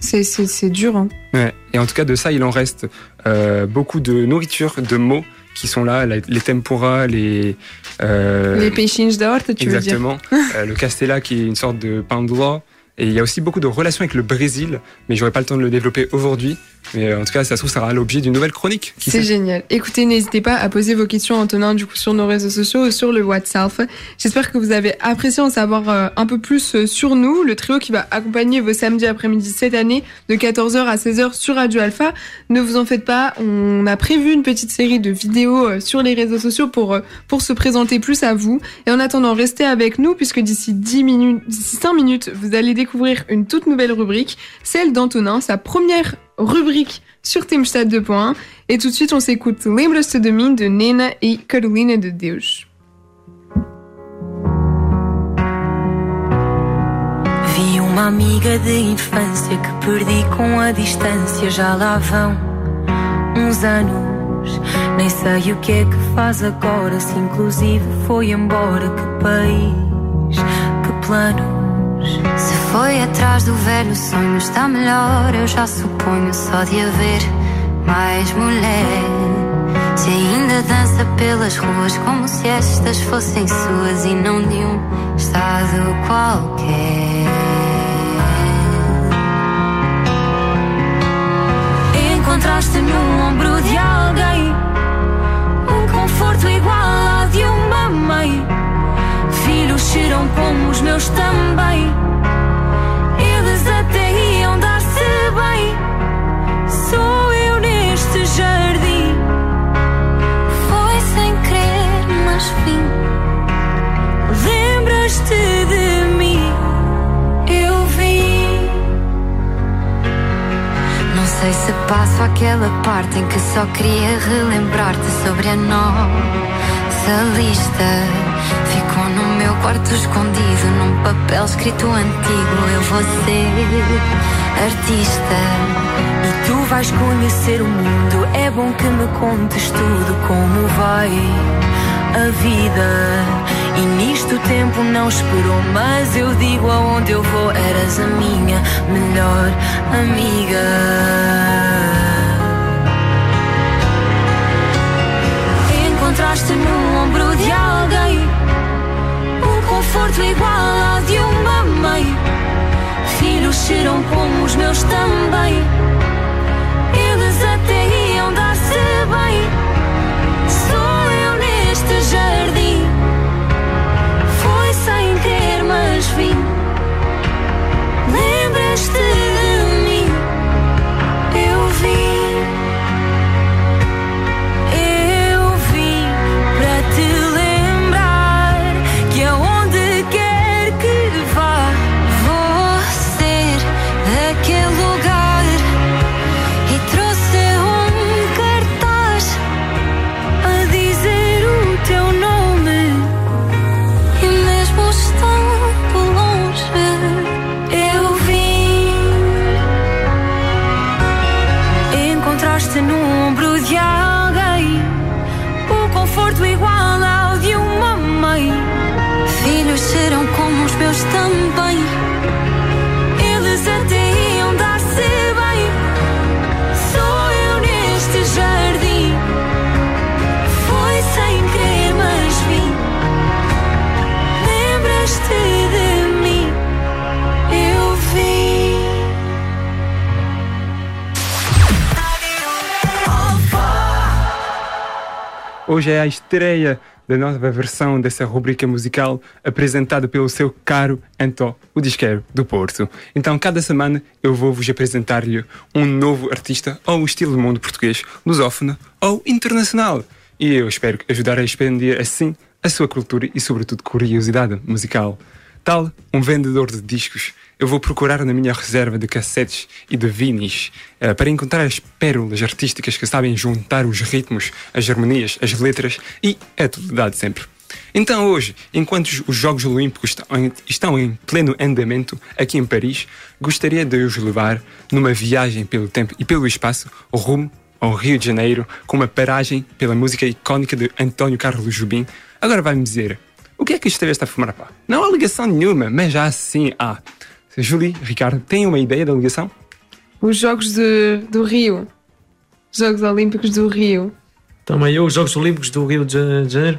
dur. Hein. Ouais. Et en tout cas, de ça, il en reste beaucoup de nourriture, de mots qui sont là, les tempura, les peixinhos da horta, tu veux dire. Exactement. Le castella qui est une sorte de pain de loi. Et il y a aussi beaucoup de relations avec le Brésil, mais j'aurais pas le temps de le développer aujourd'hui. Mais en tout cas, ça se trouve, ça sera l'objet d'une nouvelle chronique. C'est génial. Écoutez, n'hésitez pas à poser vos questions à Antonin, du coup, sur nos réseaux sociaux ou sur le WhatsApp. J'espère que vous avez apprécié en savoir un peu plus sur nous, le trio qui va accompagner vos samedis après-midi cette année de 14h à 16h sur Radio Alpha. Ne vous en faites pas, on a prévu une petite série de vidéos sur les réseaux sociaux pour se présenter plus à vous. Et en attendant, restez avec nous puisque d'ici 5 minutes, vous allez découvrir une toute nouvelle rubrique, celle d'Antonin, sa première rubrique sur Team Stade 2.1. Et tout de suite, on s'écoute Lembras-te de mim de Nena et Carolina de Deus. Vi uma amiga de infância que perdi com a distância. Já lá vão uns anos, nem sei o que é que faz agora. Se inclusive foi embora. Que país, que planos. Se foi atrás do velho sonho, está melhor, eu já suponho, só de haver mais mulher. Se ainda dança pelas ruas como se estas fossem suas e não de um estado qualquer. Encontraste no ombro de alguém um conforto igual ao de uma mãe. Filhos cheiram como os meus também. Eles até iam dar-se bem. Sou eu neste jardim. Foi sem querer, mas fim. Lembras-te de mim? Eu vi. Não sei se passo aquela parte em que só queria relembrar-te sobre a nossa lista. Ficou no meu quarto escondido num papel escrito antigo. Eu vou ser artista e tu vais faz conhecer o mundo. É bom que me contes tudo, como vai a vida. E nisto o tempo não esperou, mas eu digo aonde eu vou. Eras a minha melhor amiga. Encontraste no ombro de alguém um conforto igual ao de uma mãe. Filhos serão como os meus também. Eles até iam dar-se bem. Sou eu neste jardim. Foi sem querer, mas vim. Lembras-te de mim? Eu vim. Eu vim para te lembrar que aonde quer que vá, vou ser daquele lugar. E trouxe um cartaz a dizer o teu nome. E mesmo estando longe, eu vim. Encontraste no ombro de alguém o conforto igual ao de uma mãe. Filhos serão como os meus também. Eles até iam dar-se bem. Sou eu neste jardim. Foi sem querer, mas vim. Lembras-te de mim? Eu vim. Hoje é a estreia da nova versão dessa rubrica musical apresentada pelo seu caro Antó, o disqueiro do Porto. Então, cada semana eu vou-vos apresentar-lhe um novo artista ou estilo do mundo português, lusófono ou internacional. E eu espero ajudar a expandir assim a sua cultura e, sobretudo, curiosidade musical. Tal um vendedor de discos, eu vou procurar na minha reserva de cassetes e de vinis para encontrar as pérolas artísticas que sabem juntar os ritmos, as harmonias, as letras e a atualidade sempre. Então hoje, enquanto os Jogos Olímpicos estão em pleno andamento aqui em Paris, gostaria de os levar numa viagem pelo tempo e pelo espaço rumo ao Rio de Janeiro, com uma paragem pela música icónica de António Carlos Jobim. Agora vai-me dizer, o que é que estiveste a fumar, pá? Não há ligação nenhuma, mas já assim há. Julie, Ricardo, têm uma ideia da ligação? Os Jogos do Rio. Jogos Olímpicos do Rio. Também os Jogos Olímpicos do Rio de Janeiro.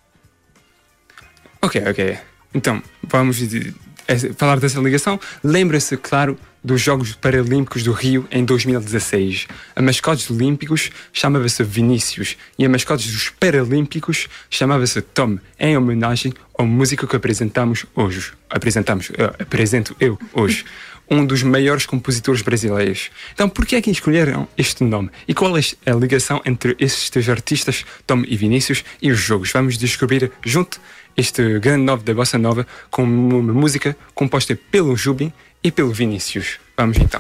Ok. Então, vamos falar dessa ligação. Lembra-se, claro, dos Jogos Paralímpicos do Rio em 2016. A mascote dos Olímpicos chamava-se Vinícius e a mascote dos Paralímpicos chamava-se Tom, em homenagem ao músico que apresento eu hoje, um dos maiores compositores brasileiros. Então, por que é que escolheram este nome? E qual é a ligação entre estes artistas, Tom e Vinícius, e os jogos? Vamos descobrir junto este grande nome da Bossa Nova com uma música composta pelo Jobim e pelo Vinícius. Vamos então.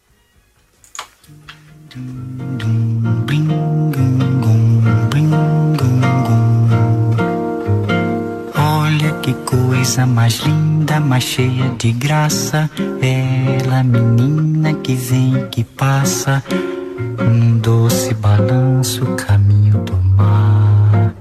Olha que coisa mais linda, mais cheia de graça. Ela, menina que vem e que passa num doce balanço, caminho do mar.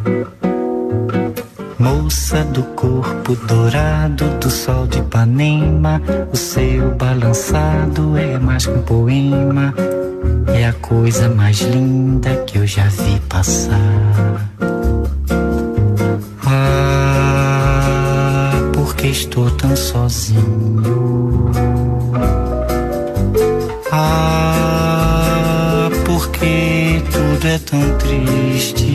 Moça do corpo dourado do sol de Ipanema, o seu balançado é mais que um poema. É a coisa mais linda que eu já vi passar. Ah, porque estou tão sozinho. Ah, porque tudo é tão triste.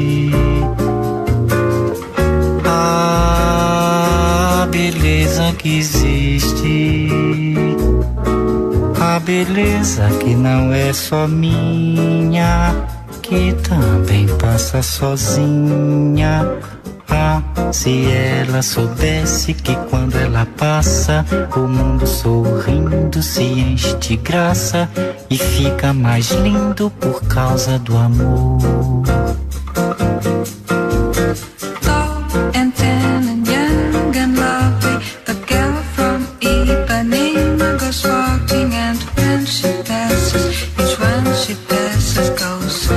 A beleza que existe, a beleza que não é só minha, que também passa sozinha. Ah, se ela soubesse que quando ela passa, o mundo sorrindo se enche de graça e fica mais lindo por causa do amor. Walking and when she passes, she passes goes.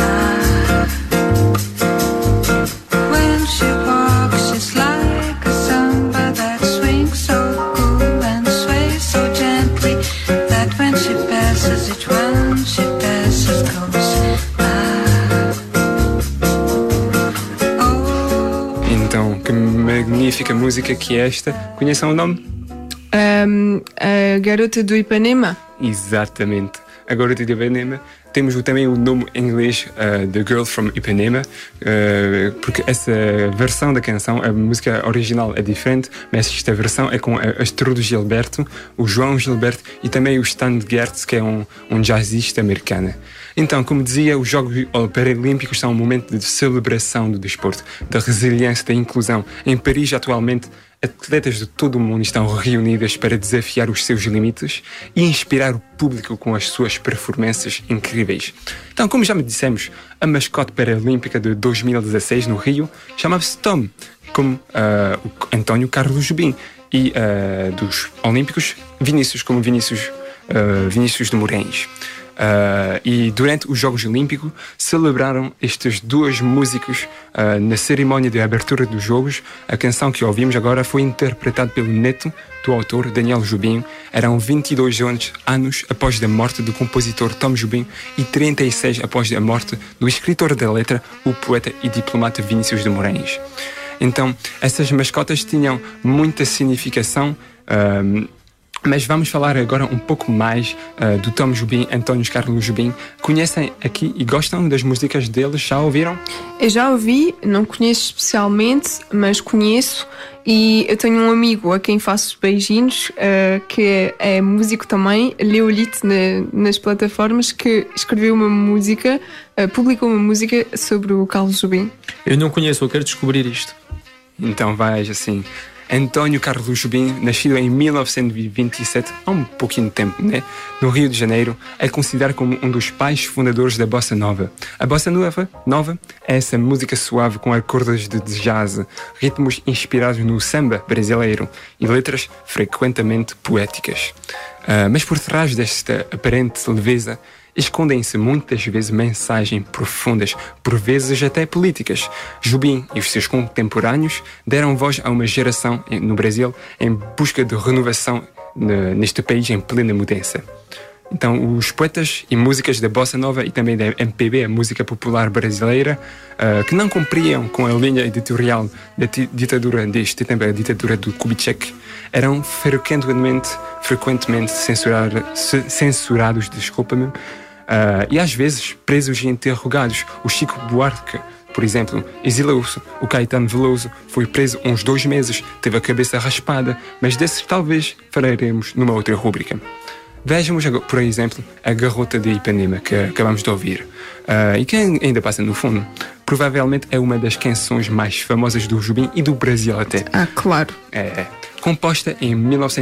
When she walks, she's like a samba that swings so cool and sways so gently that when she passes, each one she passes goes. Então, que magnífica música que é esta. Conhecem o nome? A Garota do Ipanema. Exatamente. A Garota do Ipanema. Temos também o nome em inglês, The Girl from Ipanema, porque essa versão da canção, a música original é diferente, mas esta versão é com a Astrudo Gilberto, o João Gilberto e também o Stan Getz, que é um jazzista americano. Então, como dizia, os Jogos Paralímpicos são um momento de celebração do desporto, da resiliência, da inclusão. Em Paris, atualmente, atletas de todo o mundo estão reunidas para desafiar os seus limites e inspirar o público com as suas performances incríveis. Então, como já me dissemos, a mascote paralímpica de 2016 no Rio chamava-se Tom, como o António Carlos Jobim, e dos Olímpicos, Vinícius de Moraes. E durante os Jogos Olímpicos celebraram estes dois músicos na cerimónia de abertura dos Jogos. A canção que ouvimos agora foi interpretada pelo neto do autor, Daniel Jobim. Eram 22 anos após a morte do compositor Tom Jobim e 36 após a morte do escritor da letra, o poeta e diplomata Vinícius de Moraes. Então, essas mascotas tinham muita significação. Mas vamos falar agora um pouco mais do Tom Jobim, António Carlos Jobim. Conhecem aqui e gostam das músicas deles? Já ouviram? Eu já ouvi, não conheço especialmente, mas conheço. E eu tenho um amigo a quem faço beijinhos, que é músico também, Leolite, nas plataformas, que escreveu uma música, publicou uma música sobre o Carlos Jobim. Eu não conheço, eu quero descobrir isto. Então vais assim... António Carlos Jobim, nascido em 1927, há um pouquinho de tempo, né? No Rio de Janeiro, é considerado como um dos pais fundadores da Bossa Nova. A Bossa Nova é essa música suave com acordes de jazz, ritmos inspirados no samba brasileiro e letras frequentemente poéticas. Mas por trás desta aparente leveza, escondem-se muitas vezes mensagens profundas, por vezes até políticas. Jobim e os seus contemporâneos deram voz a uma geração no Brasil em busca de renovação neste país em plena mudança. Então, os poetas e músicas da Bossa Nova e também da MPB, a música popular brasileira, que não cumpriam com a linha editorial da ditadura deste tempo, a ditadura do Kubitschek, eram frequentemente censurados, desculpa-me, e às vezes presos e interrogados. O Chico Buarque, por exemplo, exilou-se. O Caetano Veloso foi preso uns 2 meses, teve a cabeça raspada, mas desses talvez falaremos numa outra rúbrica. Vejamos, por exemplo, a Garota de Ipanema, que acabamos de ouvir, e que ainda passa no fundo. Provavelmente é uma das canções mais famosas do Jobim e do Brasil até. Claro. Composta em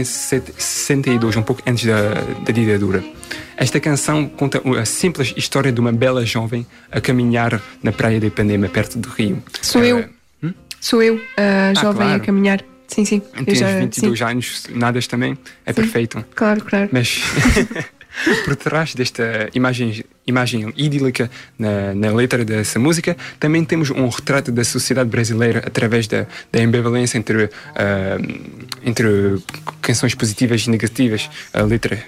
1962, um pouco antes da ditadura. Esta canção conta a simples história de uma bela jovem a caminhar na praia de Ipanema, perto do Rio. Sou eu, a jovem claro. A caminhar. Sim. Tens 22 anos, nadas também, é sim, perfeito. Claro. Mas por trás desta imagem idílica na letra dessa música, também temos um retrato da sociedade brasileira através da ambivalência entre canções positivas e negativas. A letra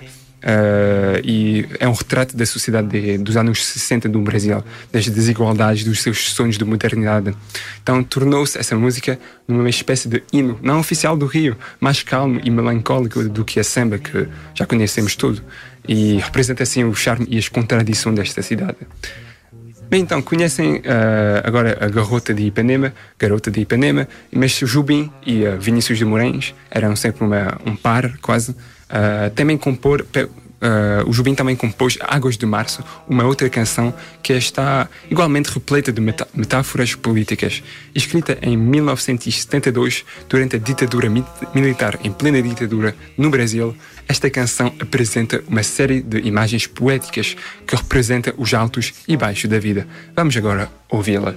e é um retrato da sociedade dos anos 60 do Brasil, das desigualdades, dos seus sonhos de modernidade. Então tornou-se essa música uma espécie de hino, não oficial do Rio, mais calmo e melancólico do que a samba, que já conhecemos tudo, e representa assim o charme e as contradições desta cidade. Bem, então, conhecem agora a Garota de Ipanema, mas Jobim e Vinícius de Moraes eram sempre um par, quase. Também o Jobim também compôs Águas de Março, uma outra canção que está igualmente repleta de metáforas políticas. Escrita em 1972, durante a ditadura militar, em plena ditadura no Brasil, esta canção apresenta uma série de imagens poéticas que representam os altos e baixos da vida. Vamos agora ouvi-la.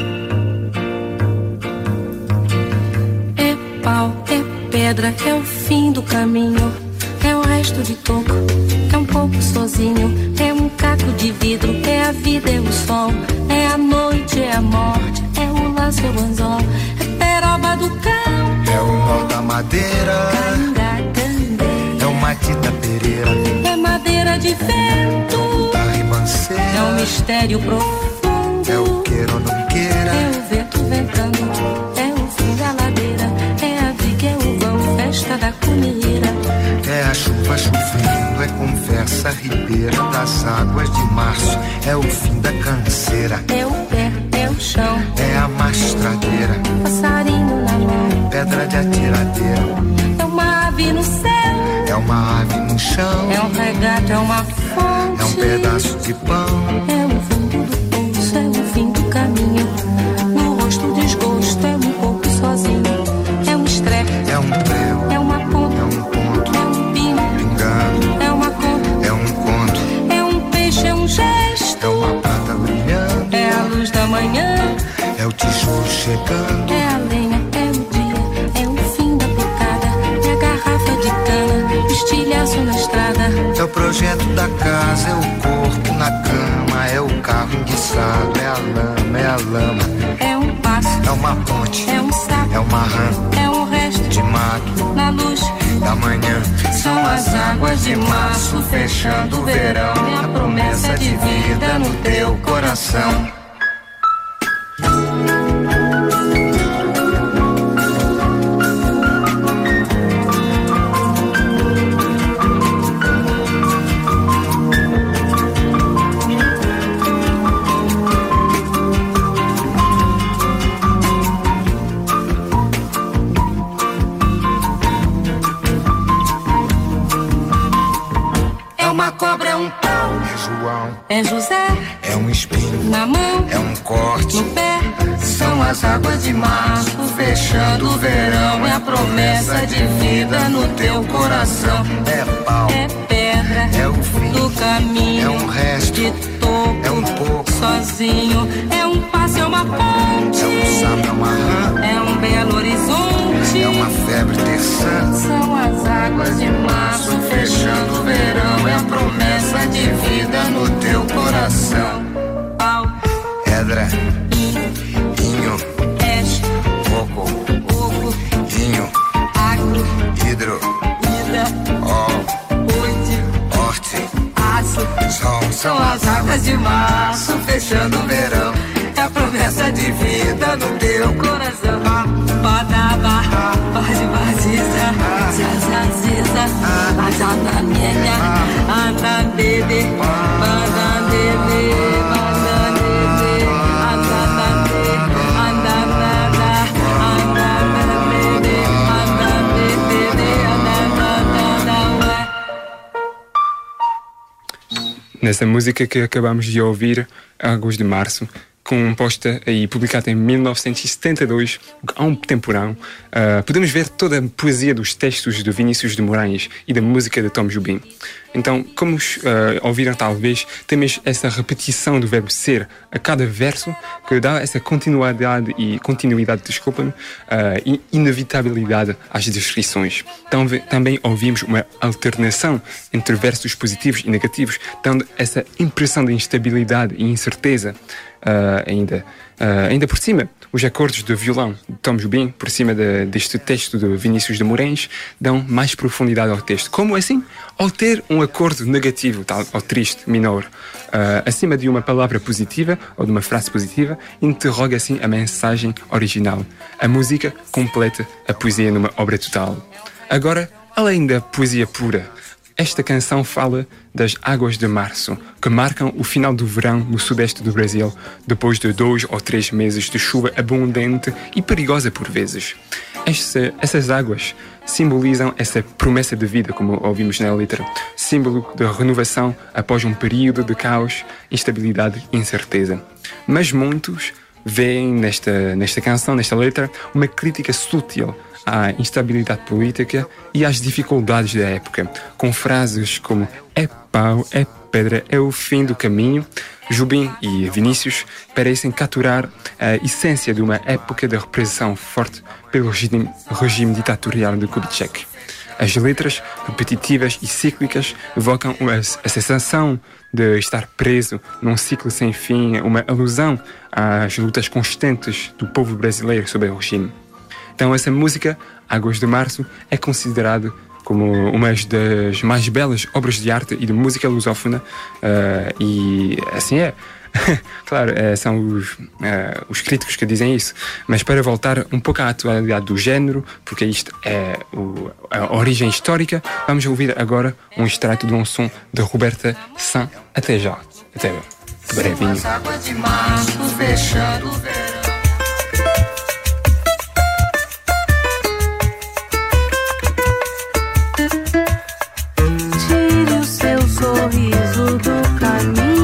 Pau, é pedra, é o fim. fim do caminho, é o resto de toco, é um pouco sozinho, é um caco de vidro, é a vida, é o sol, é a noite, é a morte, é o laço, é o anzol, é peroba do cão, é o nó da madeira, é o matita pereira, é madeira de vento, da ribanceira, é um mistério profundo, é o queira ou não queira, é o vento ventando, é o fim da ladeira, é a viga, é o vão, festa da comida, é a chuva chovendo, é conversa ribeira das águas de março, é o fim da canseira, é o pé, é o chão, é a mastradeira, passarinho na mão, pedra de atiradeira, é uma ave no céu, é uma ave no chão, é um regato, é uma fonte, é um pedaço de pão, é o fundo do poço, é o fim do caminho, no rosto o desgosto, é um pouco sozinho, é um estrepe, é um prego, é uma ponta, é um ponto, é um pino, pingando, é uma conta, é um conto, é um peixe, é um gesto, é uma prata brilhando, é a luz da manhã, é o tijolo chegando, é a lenha, é o dia, é o fim da picada, é a garrafa de cana, o estilhaço na estrada, é o projeto da casa, é o corpo na cama, é o carro enguiçado, é a lama, é um passo, é uma ponte, é um sapo, é uma rã, é um resto de mato, na luz da manhã, são as águas de março fechando o verão, é a promessa de vida no teu coração. Cobra é um pau, é João, é José, é um espinho na mão, é um corte no pé, são as águas de março fechando o verão, é a promessa de vida no teu coração, é pau, é pedra, é o fim do caminho, é um resto de toco, é um pouco sozinho, é um passo, é uma ponte, é um sapo, é uma rã, é um belo horizonte, é uma febre terçã, são as águas de março fechando o verão, é a promessa de vida no teu coração. Pau, pedra, inho, peixe, coco, oco, vinho, agro, hidro, ida, horte, aço, sol, são as águas de março fechando o verão, é a promessa de vida no teu coração. Badaba, pode vaziza, zazaziza, azanamienha, andandede, bandandede, bandandede, andandande, andanada, andandandede, andandede, andandada. Nessa música que acabamos de ouvir, Águas de Março, composta e publicada em 1972, há um temporão, podemos ver toda a poesia dos textos de Vinícius de Moraes e da música de Tom Jobim. Então, como ouviram talvez, temos essa repetição do verbo ser a cada verso, que dá essa continuidade, e inevitabilidade às descrições. Então, também ouvimos uma alternação entre versos positivos e negativos, dando essa impressão de instabilidade e incerteza. Ainda por cima, os acordes de violão de Tom Jobim, por cima deste texto de Vinícius de Moraes, dão mais profundidade ao texto. Como assim? Ao ter um acorde negativo, tal, ou triste, menor, acima de uma palavra positiva ou de uma frase positiva, interroga assim a mensagem original. A música completa a poesia numa obra total. Agora, além da poesia pura, esta canção fala das águas de março, que marcam o final do verão no sudeste do Brasil, depois de 2 ou 3 meses de chuva abundante e perigosa por vezes. Essas águas simbolizam essa promessa de vida, como ouvimos na letra, símbolo de renovação após um período de caos, instabilidade e incerteza. Mas muitos veem nesta canção, nesta letra, uma crítica sutil à instabilidade política e às dificuldades da época, com frases como "é pau, é pedra, é o fim do caminho". Jobim e Vinícius parecem capturar a essência de uma época de repressão forte pelo regime ditatorial de Kubitschek. As letras, repetitivas e cíclicas, evocam a sensação de estar preso num ciclo sem fim, uma alusão às lutas constantes do povo brasileiro sobre o regime. Então essa música, Águas de Março, é considerado como uma das mais belas obras de arte e de música lusófona, e assim é. Claro, são os críticos que dizem isso, mas para voltar um pouco à atualidade do género, porque isto é a origem histórica, vamos ouvir agora um extrato de um som de Roberta Sá. Até já, até brevinho. Tire o seu sorriso do caminho.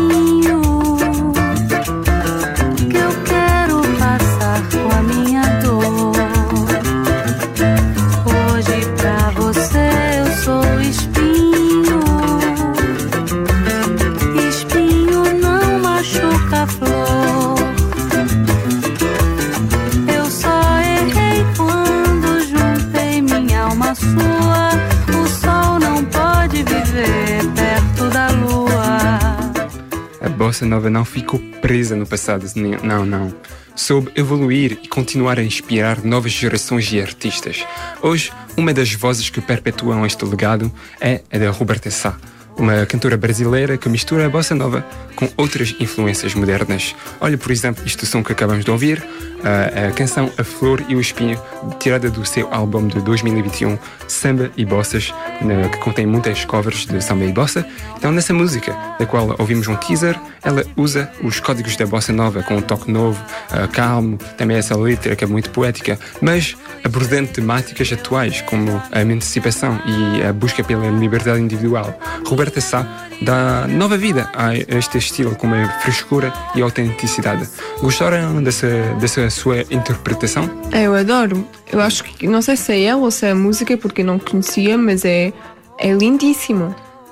A bossa nova não ficou presa no passado, não. Soube evoluir e continuar a inspirar novas gerações de artistas. Hoje, uma das vozes que perpetuam este legado é a da Roberta Sá, uma cantora brasileira que mistura a bossa nova com outras influências modernas. Olha, por exemplo, este som que acabamos de ouvir, a canção A Flor e o Espinho, tirada do seu álbum de 2021, Samba e Bossas, que contém muitas covers de samba e bossa. Então, nessa música, da qual ouvimos um teaser, ela usa os códigos da bossa nova com um toque novo, calmo, também essa letra que é muito poética, mas abordando temáticas atuais como a emancipação e a busca pela liberdade individual. Roberta Sá dá nova vida a este estilo com uma frescura e autenticidade. Gostaram dessa sua interpretação? Eu adoro. Eu acho que, não sei se é ela ou se é a música, porque não conhecia, mas é lindíssimo.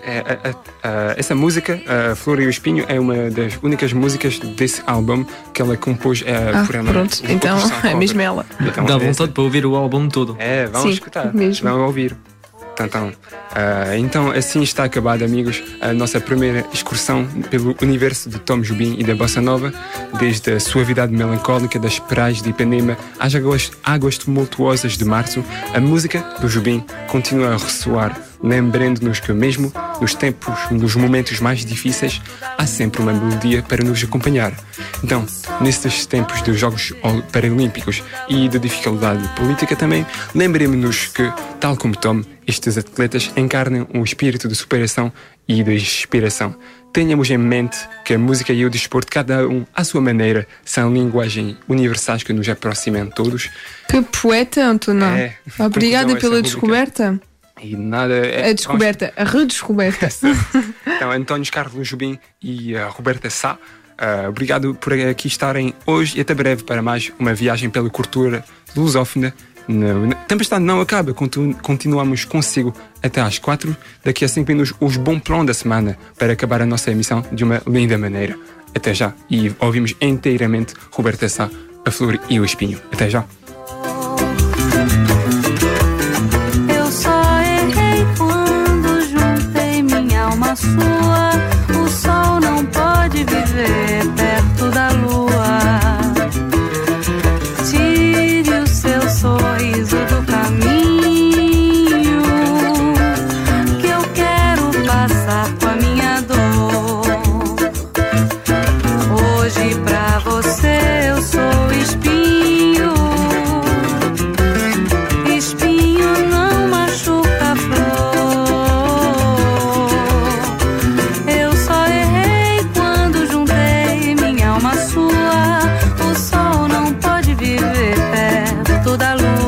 Essa música, A Flor e o Espinho, é uma das únicas músicas desse álbum que ela compôs por ela. Pronto, então é mesmo ela. Então, dá vontade para ouvir o álbum todo. Vamos escutar. Mesmo. Vamos ouvir. Então, assim está acabada, amigos, a nossa primeira excursão pelo universo de Tom Jobim e da Bossa Nova, desde a suavidade melancólica das praias de Ipanema às águas tumultuosas de março. A música do Jobim continua a ressoar, lembrando-nos que mesmo nos momentos mais difíceis, há sempre uma melodia para nos acompanhar. Então, nestes tempos dos Jogos Paralímpicos e de dificuldade política também, lembremos-nos que, tal como Tom, estes atletas encarnam um espírito de superação e de inspiração. Tenhamos em mente que a música e o desporto, cada um à sua maneira, são linguagens universais que nos aproximam todos. Que poeta, António! Obrigada pela descoberta. E nada... A descoberta, a redescoberta. Então, António Carlos Jobim e a Roberta Sá, obrigado por aqui estarem hoje e até breve para mais uma viagem pela cultura lusófona. A tempestade não acaba, continuamos consigo até às 4. Daqui a 5 minutos, os bons planos da semana para acabar a nossa emissão de uma linda maneira. Até já. E ouvimos inteiramente Roberta Sá, A Flor e o Espinho. Até já. Eu só errei quando juntei minha alma à sua. O sol não pode viver perto da lua. Sorriso do caminho, que eu quero passar com a minha dor. Hoje pra você eu sou espinho. Espinho não machuca a flor. Eu só errei quando juntei minha alma à sua. O sol não pode viver perto da lua.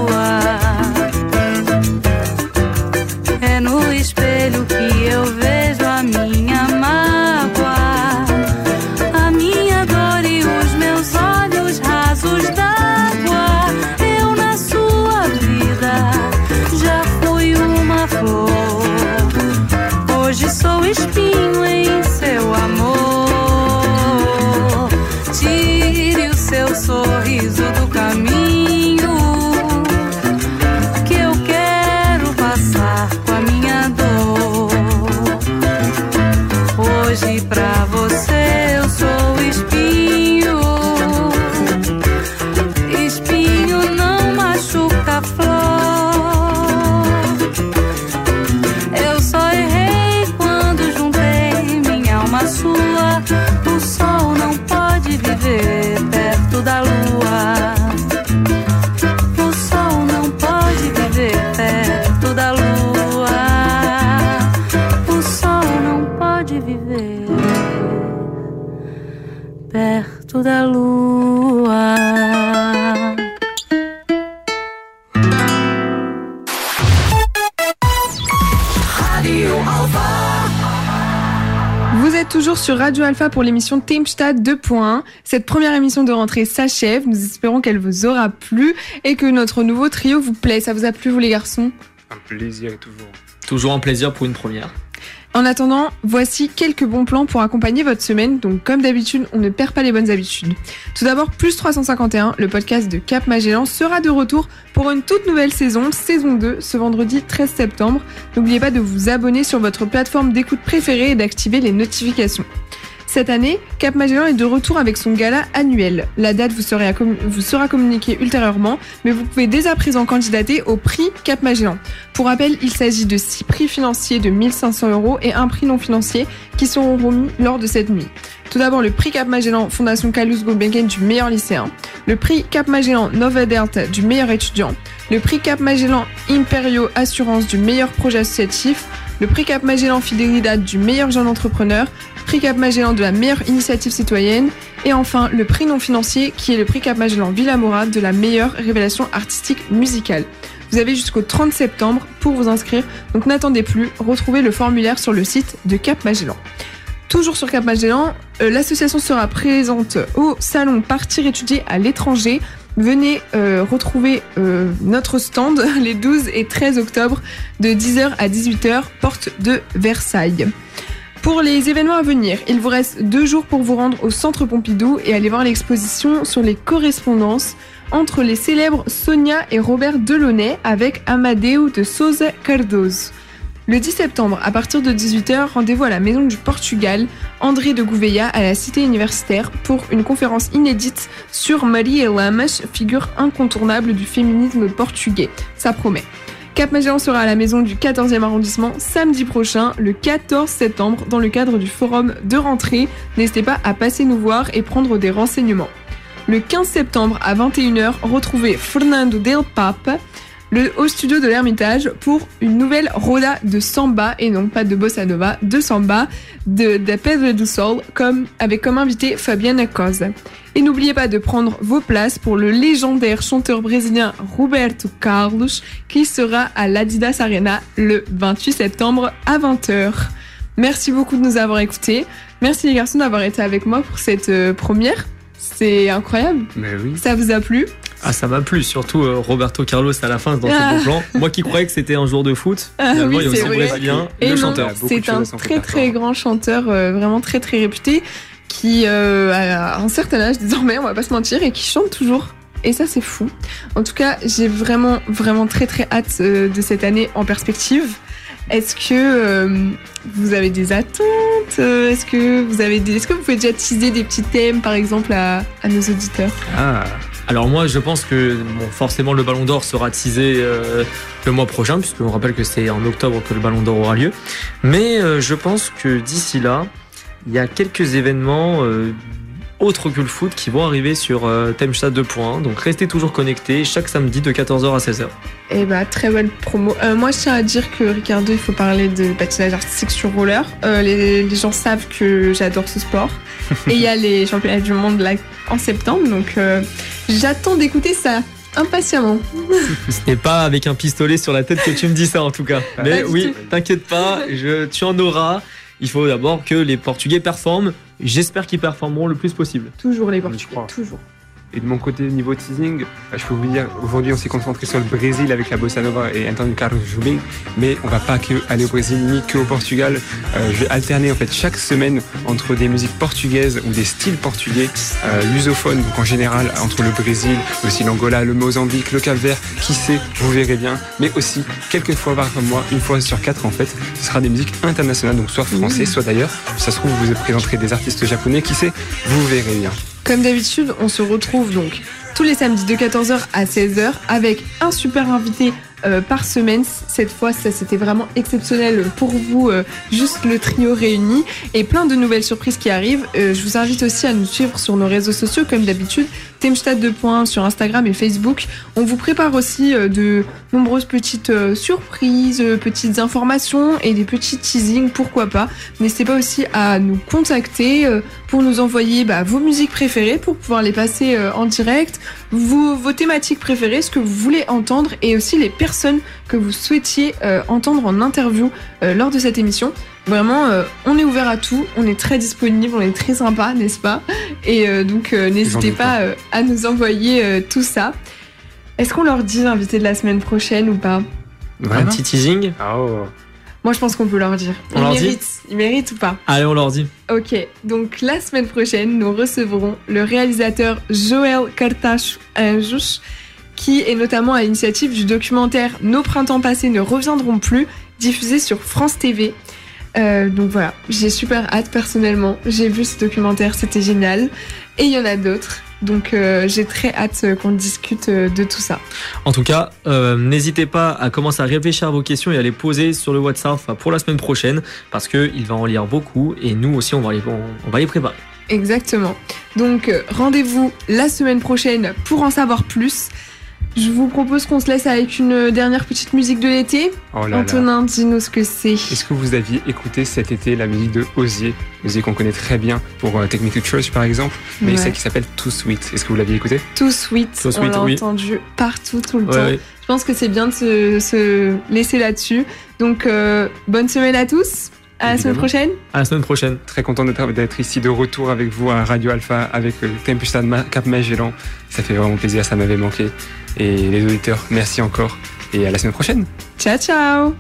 É no espelho que eu vejo a minha mágoa, a minha dor e os meus olhos rasos d'água. Eu na sua vida já fui uma flor. Hoje sou espinho em seu amor. Tire o seu sorriso do caminho, que eu quero passar com a minha dor. Hoje pra você eu sou espinho. Espinho não machuca a flor. Eu só errei quando juntei minha alma à sua. O sol não pode viver perto da lua. O sol não pode viver perto da lua. O sol não pode viver perto da lua. Vous êtes toujours sur Radio Alpha pour l'émission Theemstad 2.1. Cette première émission de rentrée s'achève. Nous espérons qu'elle vous aura plu et que notre nouveau trio vous plaît. Ça vous a plu, vous les garçons ? Un plaisir toujours. Toujours un plaisir pour une première. En attendant, voici quelques bons plans pour accompagner votre semaine. Donc comme d'habitude, on ne perd pas les bonnes habitudes. Tout d'abord, Plus 351, le podcast de Cap Magellan, sera de retour pour une toute nouvelle saison 2, ce vendredi 13 septembre. N'oubliez pas de vous abonner sur votre plateforme d'écoute préférée et d'activer les notifications. Cette année, Cap Magellan est de retour avec son gala annuel. La date vous sera communiquée ultérieurement, mais vous pouvez dès à présent candidater au prix Cap Magellan. Pour rappel, il s'agit de 6 prix financiers de 1 500 € et un prix non financier qui seront remis lors de cette nuit. Tout d'abord, le prix Cap Magellan Fondation Carlos Gulbenkian du meilleur lycéen, le prix Cap Magellan Nova Delta du meilleur étudiant, le prix Cap Magellan Imperio Assurance du meilleur projet associatif, le prix Cap Magellan Fidelidad du meilleur jeune entrepreneur, prix Cap Magellan de la meilleure initiative citoyenne et enfin le prix non financier qui est le prix Cap Magellan Villamora de la meilleure révélation artistique musicale. Vous avez jusqu'au 30 septembre pour vous inscrire, donc n'attendez plus, retrouvez le formulaire sur le site de Cap Magellan. Toujours sur Cap Magellan, l'association sera présente au salon Partir étudier à l'étranger. Venez retrouver notre stand les 12 et 13 octobre de 10h à 18h, porte de Versailles. Pour les événements à venir, il vous reste 2 jours pour vous rendre au Centre Pompidou et aller voir l'exposition sur les correspondances entre les célèbres Sonia et Robert Delaunay avec Amadeu de Sousa Cardoso. Le 10 septembre, à partir de 18h, rendez-vous à la Maison du Portugal, André de Gouveia à la Cité universitaire pour une conférence inédite sur Maria Lamas, figure incontournable du féminisme portugais. Ça promet. Cap Magellan sera à la maison du 14e arrondissement samedi prochain, le 14 septembre, dans le cadre du forum de rentrée. N'hésitez pas à passer nous voir et prendre des renseignements. Le 15 septembre à 21h, retrouvez Fernando Del Papa au studio de l'Ermitage pour une nouvelle roda de samba, et non pas de bossa nova, de samba, de Pedro do Sol, avec comme invité Fabiana Cosa. Et n'oubliez pas de prendre vos places pour le légendaire chanteur brésilien Roberto Carlos, qui sera à l'Adidas Arena le 28 septembre à 20h. Merci beaucoup de nous avoir écoutés. Merci les garçons d'avoir été avec moi pour cette première. C'est incroyable. Mais oui. Ça vous a plu ? Ah, ça m'a plu, surtout Roberto Carlos à la fin dans ce bon plan. Moi qui croyais que c'était un jour de foot, finalement oui, il y a aussi le brésilien, le chanteur. C'est un très très grand chanteur, vraiment très très réputé, qui a un certain âge désormais, on va pas se mentir, et qui chante toujours. Et ça c'est fou. En tout cas, j'ai vraiment vraiment très très hâte de cette année en perspective. Est-ce que vous avez des attentes ? Est-ce que vous pouvez déjà teaser des petits thèmes, par exemple, à nos auditeurs ? Alors moi, je pense que forcément le Ballon d'Or sera teasé le mois prochain, puisqu'on rappelle que c'est en octobre que le Ballon d'Or aura lieu. Mais je pense que d'ici là, il y a quelques événements autres que le foot qui vont arriver sur Theemstad 2.1. Donc restez toujours connectés chaque samedi de 14h à 16h. Eh bah, très belle promo. Moi, je tiens à dire que Ricardo, il faut parler de patinage artistique sur roller. Les gens savent que j'adore ce sport. Et il y a les championnats du monde là en septembre, donc j'attends d'écouter ça impatiemment. Ce n'est pas avec un pistolet sur la tête que tu me dis ça en tout cas. Mais oui, t'inquiète pas, tu en auras. Il faut d'abord que les Portugais performent. J'espère qu'ils performeront le plus possible. Toujours les Portugais, toujours. Et de mon côté, niveau teasing, je peux vous dire, aujourd'hui, on s'est concentré sur le Brésil avec la Bossa Nova et António Carlos Jobim, mais on va pas aller au Brésil ni qu'au Portugal. Je vais alterner en fait chaque semaine entre des musiques portugaises ou des styles portugais, lusophones, donc en général entre le Brésil, aussi l'Angola, le Mozambique, le Cap-Vert, qui sait, vous verrez bien, mais aussi quelques fois par mois, une fois sur 4 en fait, ce sera des musiques internationales, donc soit français, soit d'ailleurs. Ça se trouve, vous présenterez des artistes japonais, qui sait, vous verrez bien. Comme d'habitude, on se retrouve donc tous les samedis de 14h à 16h avec un super invité par semaine. Cette fois, ça c'était vraiment exceptionnel pour vous, juste le trio réuni et plein de nouvelles surprises qui arrivent. Je vous invite aussi à nous suivre sur nos réseaux sociaux comme d'habitude, Temstad 2.1 sur Instagram et Facebook. On vous prépare aussi de nombreuses petites surprises, petites informations et des petits teasings, pourquoi pas. N'hésitez pas aussi à nous contacter pour nous envoyer vos musiques préférées pour pouvoir les passer en direct, vos thématiques préférées, ce que vous voulez entendre et aussi les personnes que vous souhaitiez entendre en interview lors de cette émission. Vraiment, on est ouvert à tout, on est très disponible, on est très sympa, n'est-ce pas ? Et donc, n'hésitez pas à nous envoyer tout ça. Est-ce qu'on leur dit l'invité de la semaine prochaine ou pas ? Un petit teasing ? Moi, je pense qu'on peut leur dire. Ils méritent ou pas ? Allez, on leur dit. Ok, donc la semaine prochaine, nous recevrons le réalisateur Joel Cartacho-Anjos, qui est notamment à l'initiative du documentaire « Nos printemps passés ne reviendront plus », diffusé sur France TV. Donc voilà, j'ai super hâte personnellement. J'ai vu ce documentaire, c'était génial. Et il y en a d'autres. Donc j'ai très hâte qu'on discute de tout ça. En tout cas, n'hésitez pas à commencer à réfléchir à vos questions et à les poser sur le WhatsApp pour la semaine prochaine, parce qu'il va en lire beaucoup et nous aussi on va les préparer. Exactement. Donc rendez-vous la semaine prochaine pour en savoir plus. Je vous propose qu'on se laisse avec une dernière petite musique de l'été. Antonin, dis-nous ce que c'est. Est-ce que vous aviez écouté cet été la musique de Hozier qu'on connaît très bien pour Take Me to Church par exemple, mais celle qui s'appelle Too Sweet. Est-ce que vous l'aviez écouté ? Too Sweet, on l'a entendu partout, tout le temps. Oui. Je pense que c'est bien de se laisser là-dessus. Donc, bonne semaine à tous. À la semaine prochaine. À la semaine prochaine. Très content d'être ici de retour avec vous à Radio Alpha avec Tempestad Cap Magellan. Ça fait vraiment plaisir, ça m'avait manqué. Et les auditeurs, merci encore. Et à la semaine prochaine. Ciao, ciao.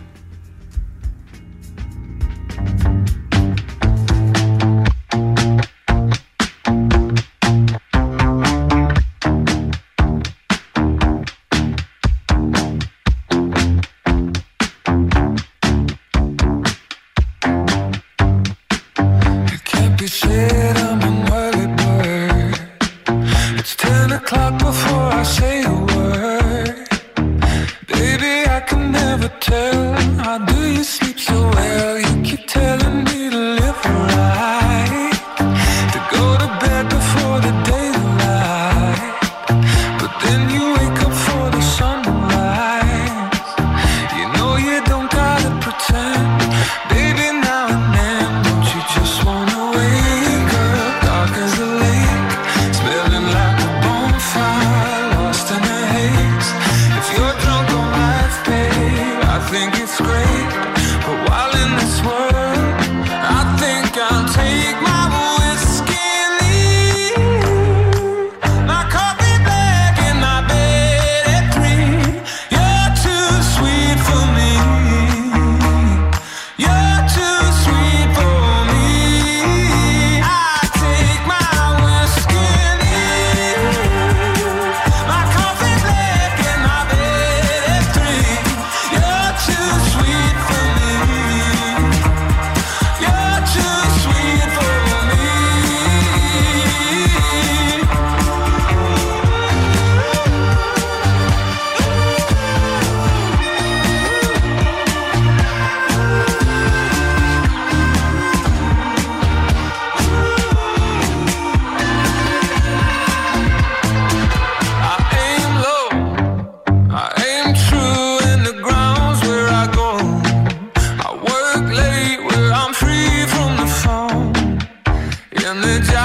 And the